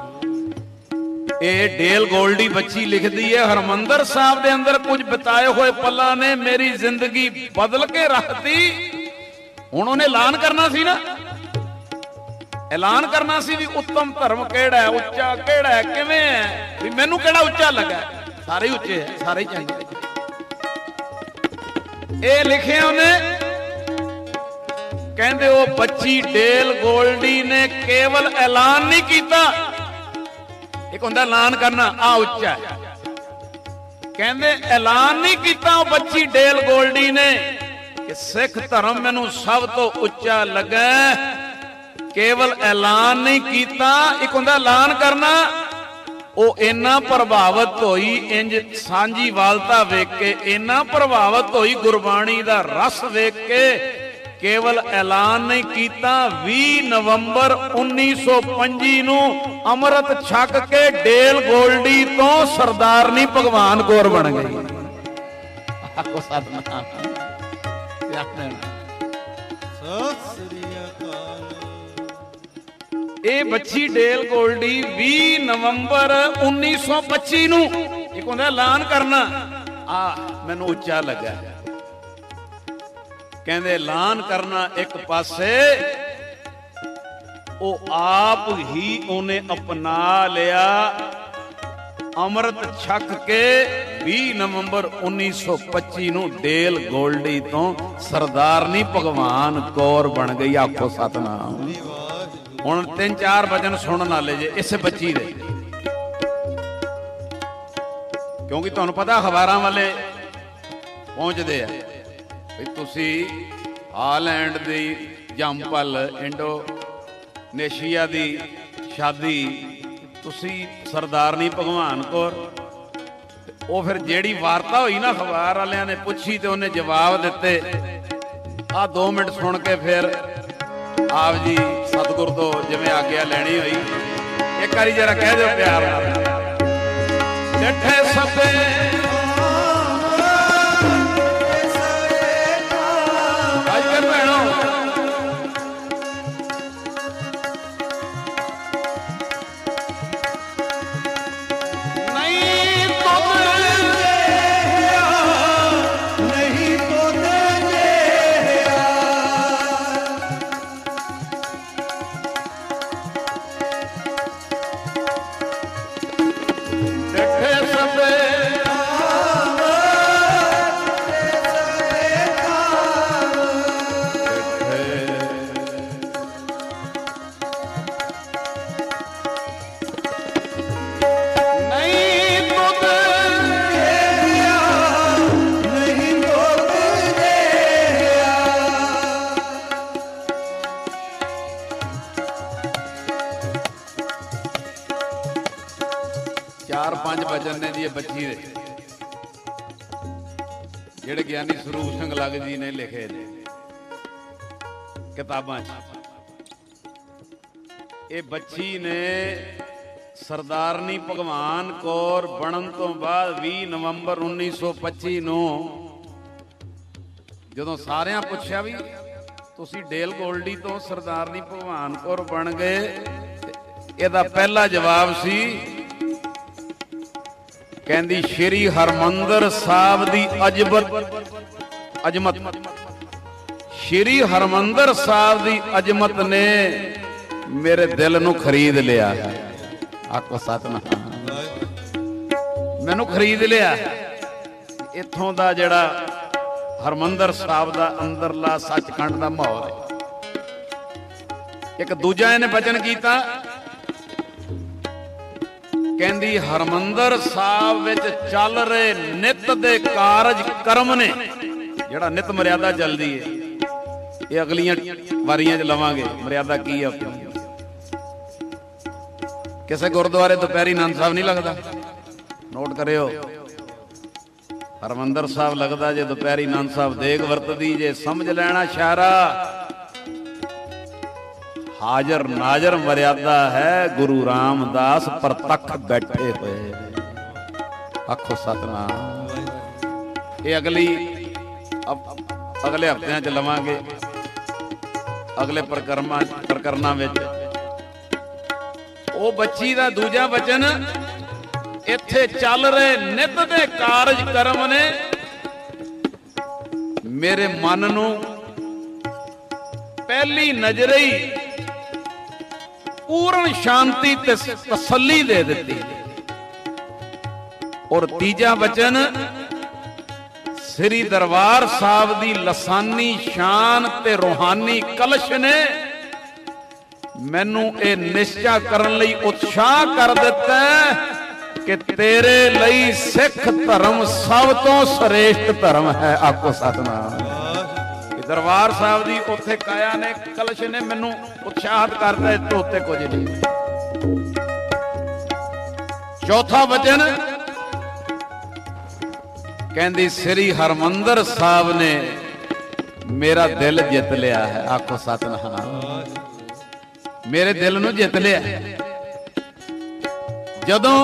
ਇਹ ਡੇਲ ਗੋਲਡੀ ਬੱਚੀ ਲਿਖਦੀ ਹੈ, ਹਰਮੰਦਰ ਸਾਹਿਬ ਦੇ ਅੰਦਰ ਕੁਝ ਬਿਤਾਏ ਹੋਏ ਪਲਾਂ ਨੇ ਮੇਰੀ ਜ਼ਿੰਦਗੀ ਬਦਲ ਕੇ ਰੱਖਤੀ। ਹੁਣ ਉਹਨੇ ਐਲਾਨ ਕਰਨਾ ਸੀ ਨਾ, ਐਲਾਨ ਕਰਨਾ ਸੀ ਵੀ ਉੱਤਮ ਧਰਮ ਕਿਹੜਾ ਹੈ, ਉੱਚਾ ਕਿਹੜਾ ਹੈ, ਕਿਵੇਂ ਹੈ, ਵੀ ਮੈਨੂੰ ਕਿਹੜਾ ਉੱਚਾ ਲੱਗਾ। ਸਾਰੇ ਉੱਚੇ ਹੈ, ਸਾਰੇ ਚੰਗੇ। ਇਹ ਲਿਖਿਆ ਉਹਨੇ, ਕਹਿੰਦੇ ਉਹ ਬੱਚੀ ਡੇਲ ਗੋਲਡੀ ਨੇ ਕੇਵਲ ਐਲਾਨ ਨਹੀਂ ਕੀਤਾ। ਇੱਕ ਹੁੰਦਾ ਐਲਾਨ ਕਰਨਾ, ਆ ਉੱਚਾ ਹੈ। ਕਹਿੰਦੇ ਐਲਾਨ ਨਹੀਂ ਕੀਤਾ ਉਹ ਬੱਚੀ ਡੇਲ ਗੋਲਡੀ ਨੇ ਕਿ ਸਿੱਖ ਧਰਮ ਮੈਨੂੰ ਸਭ ਤੋਂ ਉੱਚਾ ਲੱਗਾ। ਕੇਵਲ ਐਲਾਨ ਨਹੀਂ ਕੀਤਾ, ਇੱਕ ਹੁੰਦਾ ਐਲਾਨ ਕਰਨਾ। ਉਹ ਇੰਨਾ ਪ੍ਰਭਾਵਿਤ ਹੋਈ, ਇੰਜ ਸਾਂਝੀ ਵਾਲਤਾ ਵੇਖ ਕੇ ਇੰਨਾ ਪ੍ਰਭਾਵਿਤ ਹੋਈ, ਗੁਰਬਾਣੀ ਦਾ ਰਸ ਵੇਖ ਕੇ ਕੇਵਲ ਐਲਾਨ ਨਹੀਂ ਕੀਤਾ। ਵੀਹ ਨਵੰਬਰ ਉੱਨੀ ਸੌ ਪੰਜੀ ਨੂੰ ਅੰਮ੍ਰਿਤ ਛਕ ਕੇ ਡੇਲ ਗੋਲਡੀ ਤੋਂ ਸਰਦਾਰਨੀ ਭਗਵਾਨ ਕੌਰ ਬਣ ਗਈ। ਆਖੋ ਸਤਿਨਾਮ। ਇਹ ਬੱਚੀ ਡੇਲ ਗੋਲਡੀ ਵੀਹ ਨਵੰਬਰ ਉੱਨੀ ਸੌ ਪੱਚੀ ਨੂੰ, ਇੱਕ ਹੁੰਦਾ ਐਲਾਨ ਕਰਨਾ, ਆ ਮੈਨੂੰ ਉੱਚਾ ਲੱਗਾ। ਕਹਿੰਦੇ ਐਲਾਨ ਕਰਨਾ ਇੱਕ ਪਾਸੇ, ਉਹ ਆਪ ਹੀ ਉਹਨੇ ਅਪਣਾ ਲਿਆ। ਅੰਮ੍ਰਿਤ ਛਕ ਕੇ ਵੀਹ ਨਵੰਬਰ ਉੱਨੀ ਸੌ ਪੱਚੀ ਨੂੰ ਡੇਲ ਗੋਲਡੀ ਤੋਂ ਸਰਦਾਰਨੀ ਭਗਵਾਨ ਕੌਰ ਬਣ ਗਈ, ਆਖੋ ਸਤਿਨਾਮ। ਹੁਣ ਤਿੰਨ ਚਾਰ ਵਚਨ ਸੁਣਨ ਵਾਲੇ ਜੇ ਇਸੇ ਬੱਚੀ ਦੇ, ਕਿਉਂਕਿ ਤੁਹਾਨੂੰ ਪਤਾ ਅਖਬਾਰਾਂ ਵਾਲੇ ਪਹੁੰਚਦੇ ਆ ਵੀ ਤੁਸੀਂ ਹਾਲੈਂਡ ਦੀ ਜੰਪਲ, ਇੰਡੋਨੇਸ਼ੀਆ ਦੀ ਸ਼ਾਦੀ, ਤੁਸੀਂ ਸਰਦਾਰਨੀ ਭਗਵਾਨ ਕੌਰ। ਉਹ ਫਿਰ ਜਿਹੜੀ ਵਾਰਤਾ ਹੋਈ ਨਾ ਅਖਬਾਰ ਵਾਲਿਆਂ ਨੇ ਪੁੱਛੀ ਤੇ ਉਹਨੇ ਜਵਾਬ ਦਿੱਤੇ। ਆ ਦੋ ਮਿੰਟ ਸੁਣ ਕੇ ਫਿਰ ਆਪ ਜੀ ਸਤਿਗੁਰ ਤੋਂ ਜਿਵੇਂ ਆਗਿਆ ਲੈਣੀ ਹੋਈ, ਇੱਕ ਵਾਰੀ ਜਰਾ ਕਹਿ ਦਿਓ ਪਿਆਰ ਨਾਲ, ਡੱਠੇ ਸਭੇ ਅੱਜ ਕਰ ਭੈਣੋ। ਨਹੀਂ ਤੁਮ ਨਹੀਂ ਤੁਮ ਚਾਰ ਪੰਜ ਵਚਨ ਨੇ ਜੀ ਇਹ ਬੱਚੀ ਦੇ, ਜਿਹੜੇ ਗਿਆਨੀ ਸਰੂਪ ਸਿੰਘ ਲੱਗ ਜੀ ਨੇ ਲਿਖੇ ਨੇ ਕਿਤਾਬਾਂ 'ਚ। ਇਹ ਬੱਚੀ ਨੇ ਸਰਦਾਰਨੀ ਭਗਵਾਨ ਕੌਰ ਬਣਨ ਤੋਂ ਬਾਅਦ ਵੀਹ ਨਵੰਬਰ ਉੱਨੀ ਸੌ ਪੱਚੀ ਨੂੰ ਜਦੋਂ ਸਾਰਿਆਂ ਪੁੱਛਿਆ ਵੀ ਤੁਸੀਂ ਡੇਲ ਗੋਲਡੀ ਤੋਂ ਸਰਦਾਰਨੀ ਭਗਵਾਨ ਕੌਰ ਬਣ ਗਏ, ਇਹਦਾ ਪਹਿਲਾ ਜਵਾਬ ਸੀ, ਕਹਿੰਦੀ ਸ਼੍ਰੀ ਹਰਮੰਦਰ ਸਾਹਿਬ ਦੀ ਅਜਮਤ ਅਜਮਤ ਸ਼੍ਰੀ ਹਰਮੰਦਰ ਸਾਹਿਬ ਦੀ ਅਜਮਤ ਨੇ ਮੇਰੇ ਦਿਲ ਨੂੰ ਖਰੀਦ ਲਿਆ। ਆਖੋ ਸਤਿਨਾਮ। ਮੈਨੂੰ ਖਰੀਦ ਲਿਆ। ਇੱਥੋਂ ਦਾ ਜਿਹੜਾ ਹਰਮੰਦਰ ਸਾਹਿਬ ਦਾ ਅੰਦਰਲਾ ਸੱਚਖੰਡ ਦਾ ਮਾਹੌਲ ਹੈ, ਇੱਕ ਦੂਜਾ ਇਹਨੇ ਬਚਨ ਕੀਤਾ, ਕਹਿੰਦੀ ਹਰਮੰਦਰ ਸਾਹਿਬ ਵਿੱਚ ਚੱਲ ਰਹੇ ਨਿਤ ਦੇ ਕਾਰਜ ਕਰਮ ਨੇ, ਜਿਹੜਾ ਨਿਤ ਮਰਿਆਦਾ ਚੱਲਦੀ ਹੈ, ਇਹ ਅਗਲੀਆਂ ਵਾਰੀਆਂ 'ਚ ਲਵਾਂਗੇ ਮਰਿਆਦਾ ਕੀ ਆ। ਕਿਸੇ ਗੁਰਦੁਆਰੇ ਦੁਪਹਿਰੀ ਆਨੰਦ ਸਾਹਿਬ ਨਹੀਂ ਲੱਗਦਾ, ਨੋਟ ਕਰਿਓ। ਹਰਮੰਦਰ ਸਾਹਿਬ ਲੱਗਦਾ ਜੇ ਦੁਪਹਿਰੀ ਆਨੰਦ ਸਾਹਿਬ ਦੇਗ ਵਰਤਦੀ ਜੇ, ਸਮਝ ਲੈਣਾ ਇਸ਼ਾਰਾ। ਹਾਜ਼ਰ ਨਾਜ਼ਰ ਮਰਿਆਦਾ ਹੈ, ਗੁਰੂ ਰਾਮਦਾਸ ਪ੍ਰਤੱਖ ਬੈਠੇ ਹੋਏ। ਆਖੋ ਸਤਨਾਮ। ਇਹ ਅਗਲੀ ਅਗਲੇ ਹਫ਼ਤਿਆਂ 'ਚ ਲਵਾਂਗੇ, ਅਗਲੇ ਪ੍ਰਕਰਮਾਂ ਪ੍ਰਕਰਨਾਂ ਵਿੱਚ। ਉਹ ਬੱਚੀ ਦਾ ਦੂਜਾ ਬਚਨ, ਇੱਥੇ ਚੱਲ ਰਹੇ ਨਿਤ ਦੇ ਕਾਰਜ ਕਰਮ ਨੇ ਮੇਰੇ ਮਨ ਨੂੰ ਪਹਿਲੀ ਨਜ਼ਰੇ ਹੀ ਪੂਰਨ ਸ਼ਾਂਤੀ ਤੇ ਤਸੱਲੀ ਦੇ ਦਿੱਤੀ। ਔਰ ਤੀਜਾ ਬਚਨ, ਸ੍ਰੀ ਦਰਬਾਰ ਸਾਹਿਬ ਦੀ ਲਸਾਨੀ ਸ਼ਾਨ ਤੇ ਰੂਹਾਨੀ ਕਲਸ਼ ਨੇ ਮੈਨੂੰ ਇਹ ਨਿਸ਼ਚਾ ਕਰਨ ਲਈ ਉਤਸ਼ਾਹ ਕਰ ਦਿੱਤਾ ਕਿ ਤੇਰੇ ਲਈ ਸਿੱਖ ਧਰਮ ਸਭ ਤੋਂ ਸ੍ਰੇਸ਼ਟ ਧਰਮ ਹੈ। ਆਖੋ ਸਤਨਾਮ। ਦਰਬਾਰ ਸਾਹਿਬ ਦੀ ਉੱਥੇ ਕਾਇਆ ਨੇ, ਕਲਸ਼ ਨੇ ਮੈਨੂੰ ਉਤਸ਼ਾਹਿਤ ਕਰਦਾ, ਇਸ ਤੋਂ ਉੱਤੇ ਕੁਝ ਨਹੀਂ। ਚੌਥਾ ਵਚਨ, ਕਹਿੰਦੀ ਸ੍ਰੀ ਹਰਮੰਦਰ ਸਾਹਿਬ ਨੇ ਮੇਰਾ ਦਿਲ ਜਿੱਤ ਲਿਆ ਹੈ। ਆਖੋ ਸਤਨਾਮ। ਮੇਰੇ ਦਿਲ ਨੂੰ ਜਿੱਤ ਲਿਆ। ਜਦੋਂ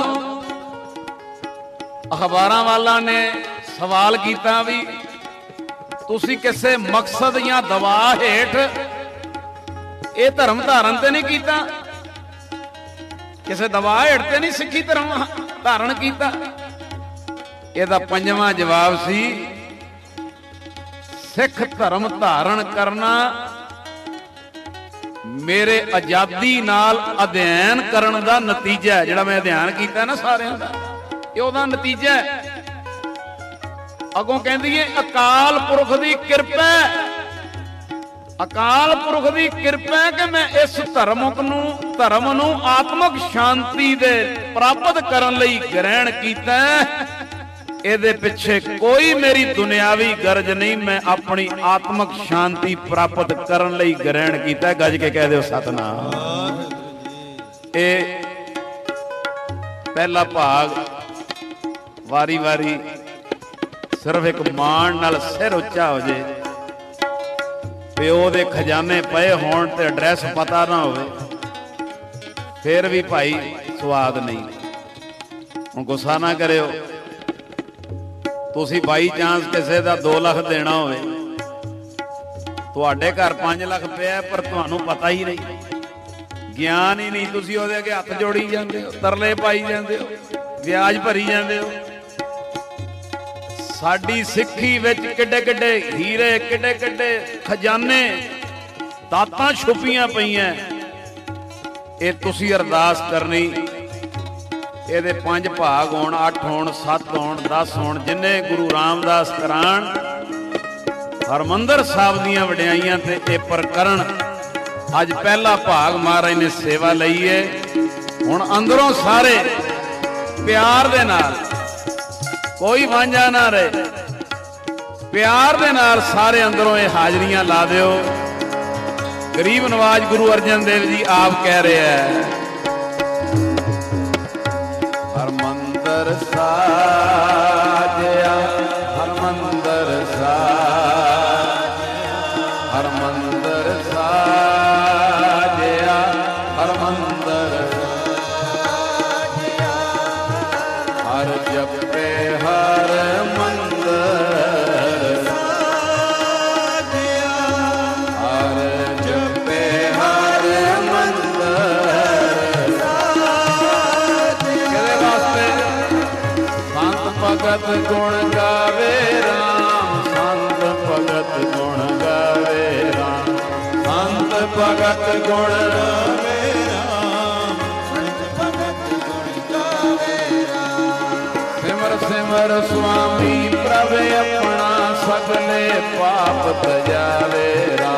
ਅਖਬਾਰਾਂ ਵਾਲਾ ਨੇ ਸਵਾਲ ਕੀਤਾ ਵੀ ਤੁਸੀਂ ਕਿਸੇ ਮਕਸਦ ਜਾਂ ਦਬਾਅ ਹੇਠ ਇਹ ਧਰਮ ਧਾਰਨ ਤੇ ਨਹੀਂ ਕੀਤਾ, ਕਿਸੇ ਦਬਾਅ ਹੇਠ ਤੇ ਨਹੀਂ ਸਿੱਖੀ ਧਰਮ ਧਾਰਨ ਕੀਤਾ, ਇਹਦਾ ਪੰਜਵਾਂ ਜਵਾਬ ਸੀ, ਸਿੱਖ ਧਰਮ ਧਾਰਨ ਕਰਨਾ ਮੇਰੇ ਆਜ਼ਾਦੀ ਨਾਲ ਅਧਿਐਨ ਕਰਨ ਦਾ ਨਤੀਜਾ ਹੈ। ਜਿਹੜਾ ਮੈਂ ਅਧਿਐਨ ਕੀਤਾ ਨਾ ਸਾਰਿਆਂ ਦਾ, ਇਹ ਉਹਦਾ ਨਤੀਜਾ ਹੈ। ਅੱਗੋਂ ਕਹਿੰਦੀ ਹੈ ਅਕਾਲ ਪੁਰਖ ਦੀ ਕਿਰਪਾ, ਅਕਾਲ ਪੁਰਖ ਦੀ ਕਿਰਪਾ ਕਿ ਮੈਂ ਇਸ ਧਰਮਕ ਨੂੰ ਧਰਮ ਨੂੰ ਆਤਮਿਕ ਸ਼ਾਂਤੀ ਦੇ ਪ੍ਰਾਪਤ ਕਰਨ ਲਈ ਗ੍ਰਹਿਣ ਕੀਤਾ। ਇਹਦੇ ਪਿੱਛੇ ਕੋਈ ਮੇਰੀ ਦੁਨਿਆਵੀ ਗਰਜ ਨਹੀਂ, ਮੈਂ ਆਪਣੀ ਆਤਮਿਕ ਸ਼ਾਂਤੀ ਪ੍ਰਾਪਤ ਕਰਨ ਲਈ ਗ੍ਰਹਿਣ ਕੀਤਾ। ਗੱਜ ਕੇ ਕਹਿ ਦਿਓ ਸਤਨਾਮ। ਇਹ ਪਹਿਲਾ ਭਾਗ ਵਾਰੀ ਵਾਰੀ ਸਿਰਫ ਇੱਕ ਮਾਣ ਨਾਲ ਸਿਰ ਉੱਚਾ ਹੋ ਜੇ, ਪਿਓ ਦੇ ਖਜ਼ਾਨੇ ਪਏ ਹੋਣ ਤੇ ਐਡਰੈਸ ਪਤਾ ਨਾ ਹੋਵੇ, ਫੇਰ ਵੀ ਭਾਈ ਸਵਾਦ ਨਹੀਂ। ਹੁਣ ਗੁੱਸਾ ਨਾ ਕਰਿਓ। ਤੁਸੀਂ ਬਾਈ ਚਾਂਸ ਕਿਸੇ ਦਾ ਦੋ ਲੱਖ ਦੇਣਾ ਹੋਵੇ, ਤੁਹਾਡੇ ਘਰ ਪੰਜ ਲੱਖ ਪਿਆ ਪਰ ਤੁਹਾਨੂੰ ਪਤਾ ਹੀ ਨਹੀਂ, ਗਿਆਨ ਹੀ ਨਹੀਂ, ਤੁਸੀਂ ਉਹਦੇ ਅੱਗੇ ਹੱਥ ਜੋੜੀ ਜਾਂਦੇ ਹੋ, ਤਰਲੇ ਪਾਈ ਜਾਂਦੇ ਹੋ, ਵਿਆਜ ਭਰੀ ਜਾਂਦੇ ਹੋ। ਸਾਡੀ ਸਿੱਖੀ ਵਿੱਚ ਕਿੱਡੇ ਕਿੱਡੇ ਹੀਰੇ, ਕਿੱਡੇ ਕਿੱਡੇ ਖਜ਼ਾਨੇ, ਦਾਤਾਂ ਛੁਪੀਆਂ ਪਈਆਂ। ਇਹ ਤੁਸੀਂ ਅਰਦਾਸ ਕਰਨੀ, ਇਹਦੇ ਪੰਜ ਭਾਗ ਹੋਣ, ਅੱਠ ਹੋਣ, ਸੱਤ ਹੋਣ, ਦਸ ਹੋਣ, ਜਿੰਨੇ ਗੁਰੂ ਰਾਮਦਾਸ ਕਰਾਣ। ਹਰਮੰਦਰ ਸਾਹਿਬ ਦੀਆਂ ਵਡਿਆਈਆਂ ਤੇ ਇਹ ਪ੍ਰਕਰਣ ਅੱਜ ਪਹਿਲਾ ਭਾਗ ਮਹਾਰਾਜ ਨੇ ਸੇਵਾ ਲਈ ਹੈ। ਹੁਣ ਅੰਦਰੋਂ ਸਾਰੇ ਪਿਆਰ ਦੇ ਨਾਲ, ਕੋਈ ਵਾਂਝਾ ਨਾ ਰਹੇ, ਪਿਆਰ ਦੇ ਨਾਲ ਸਾਰੇ ਅੰਦਰੋਂ ਇਹ ਹਾਜ਼ਰੀਆਂ ਲਾ ਦਿਓ। ਗਰੀਬ ਨਵਾਜ ਗੁਰੂ ਅਰਜਨ ਦੇਵ ਜੀ ਆਪ ਕਹਿ ਰਿਹਾ ਹੈ, ਹਰਮੰਦਰ ਸਾਜਿਆ ਹਰਮੰਦਰ ਸਾਜਿਆ, ਹਰਮੰਦਰ ਸਾਜਿਆ ਹਰਮੰਦਰ ਸਾਜਿਆ, ਹਰ ਜਪੇ ਹਰ ਮੰਦਰ ਸਾਜਿਆ, ਹਰ ਜਪੇ ਹਰ ਮੰਦਰ ਸਾਜਿਆ। ਕਿਹਦੇ ਵਾਸਤੇ? ਸੰਤ ਭਗਤ ਗੁਣ ਗਾਵੇ ਰਾਮ, ਸੰਤ ਭਗਤ ਗੁਣ ਗਾਵੇ ਰਾਮ, ਸੰਤ ਭਗਤ ਗੁਣ ਗਾਵੇ ਰਾਮ, ਸੰਤ ਭਗਤ ਗੁਣ ਗਾਵੇ ਰਾਮ। ਸਿਮਰ ਸਿਮਰ ਸੁਆਮੀ ਪ੍ਰਭ ਆਪਣਾ, ਸਗਲੇ ਪਾਪ ਤਜਾਵੇ ਰਾਮ।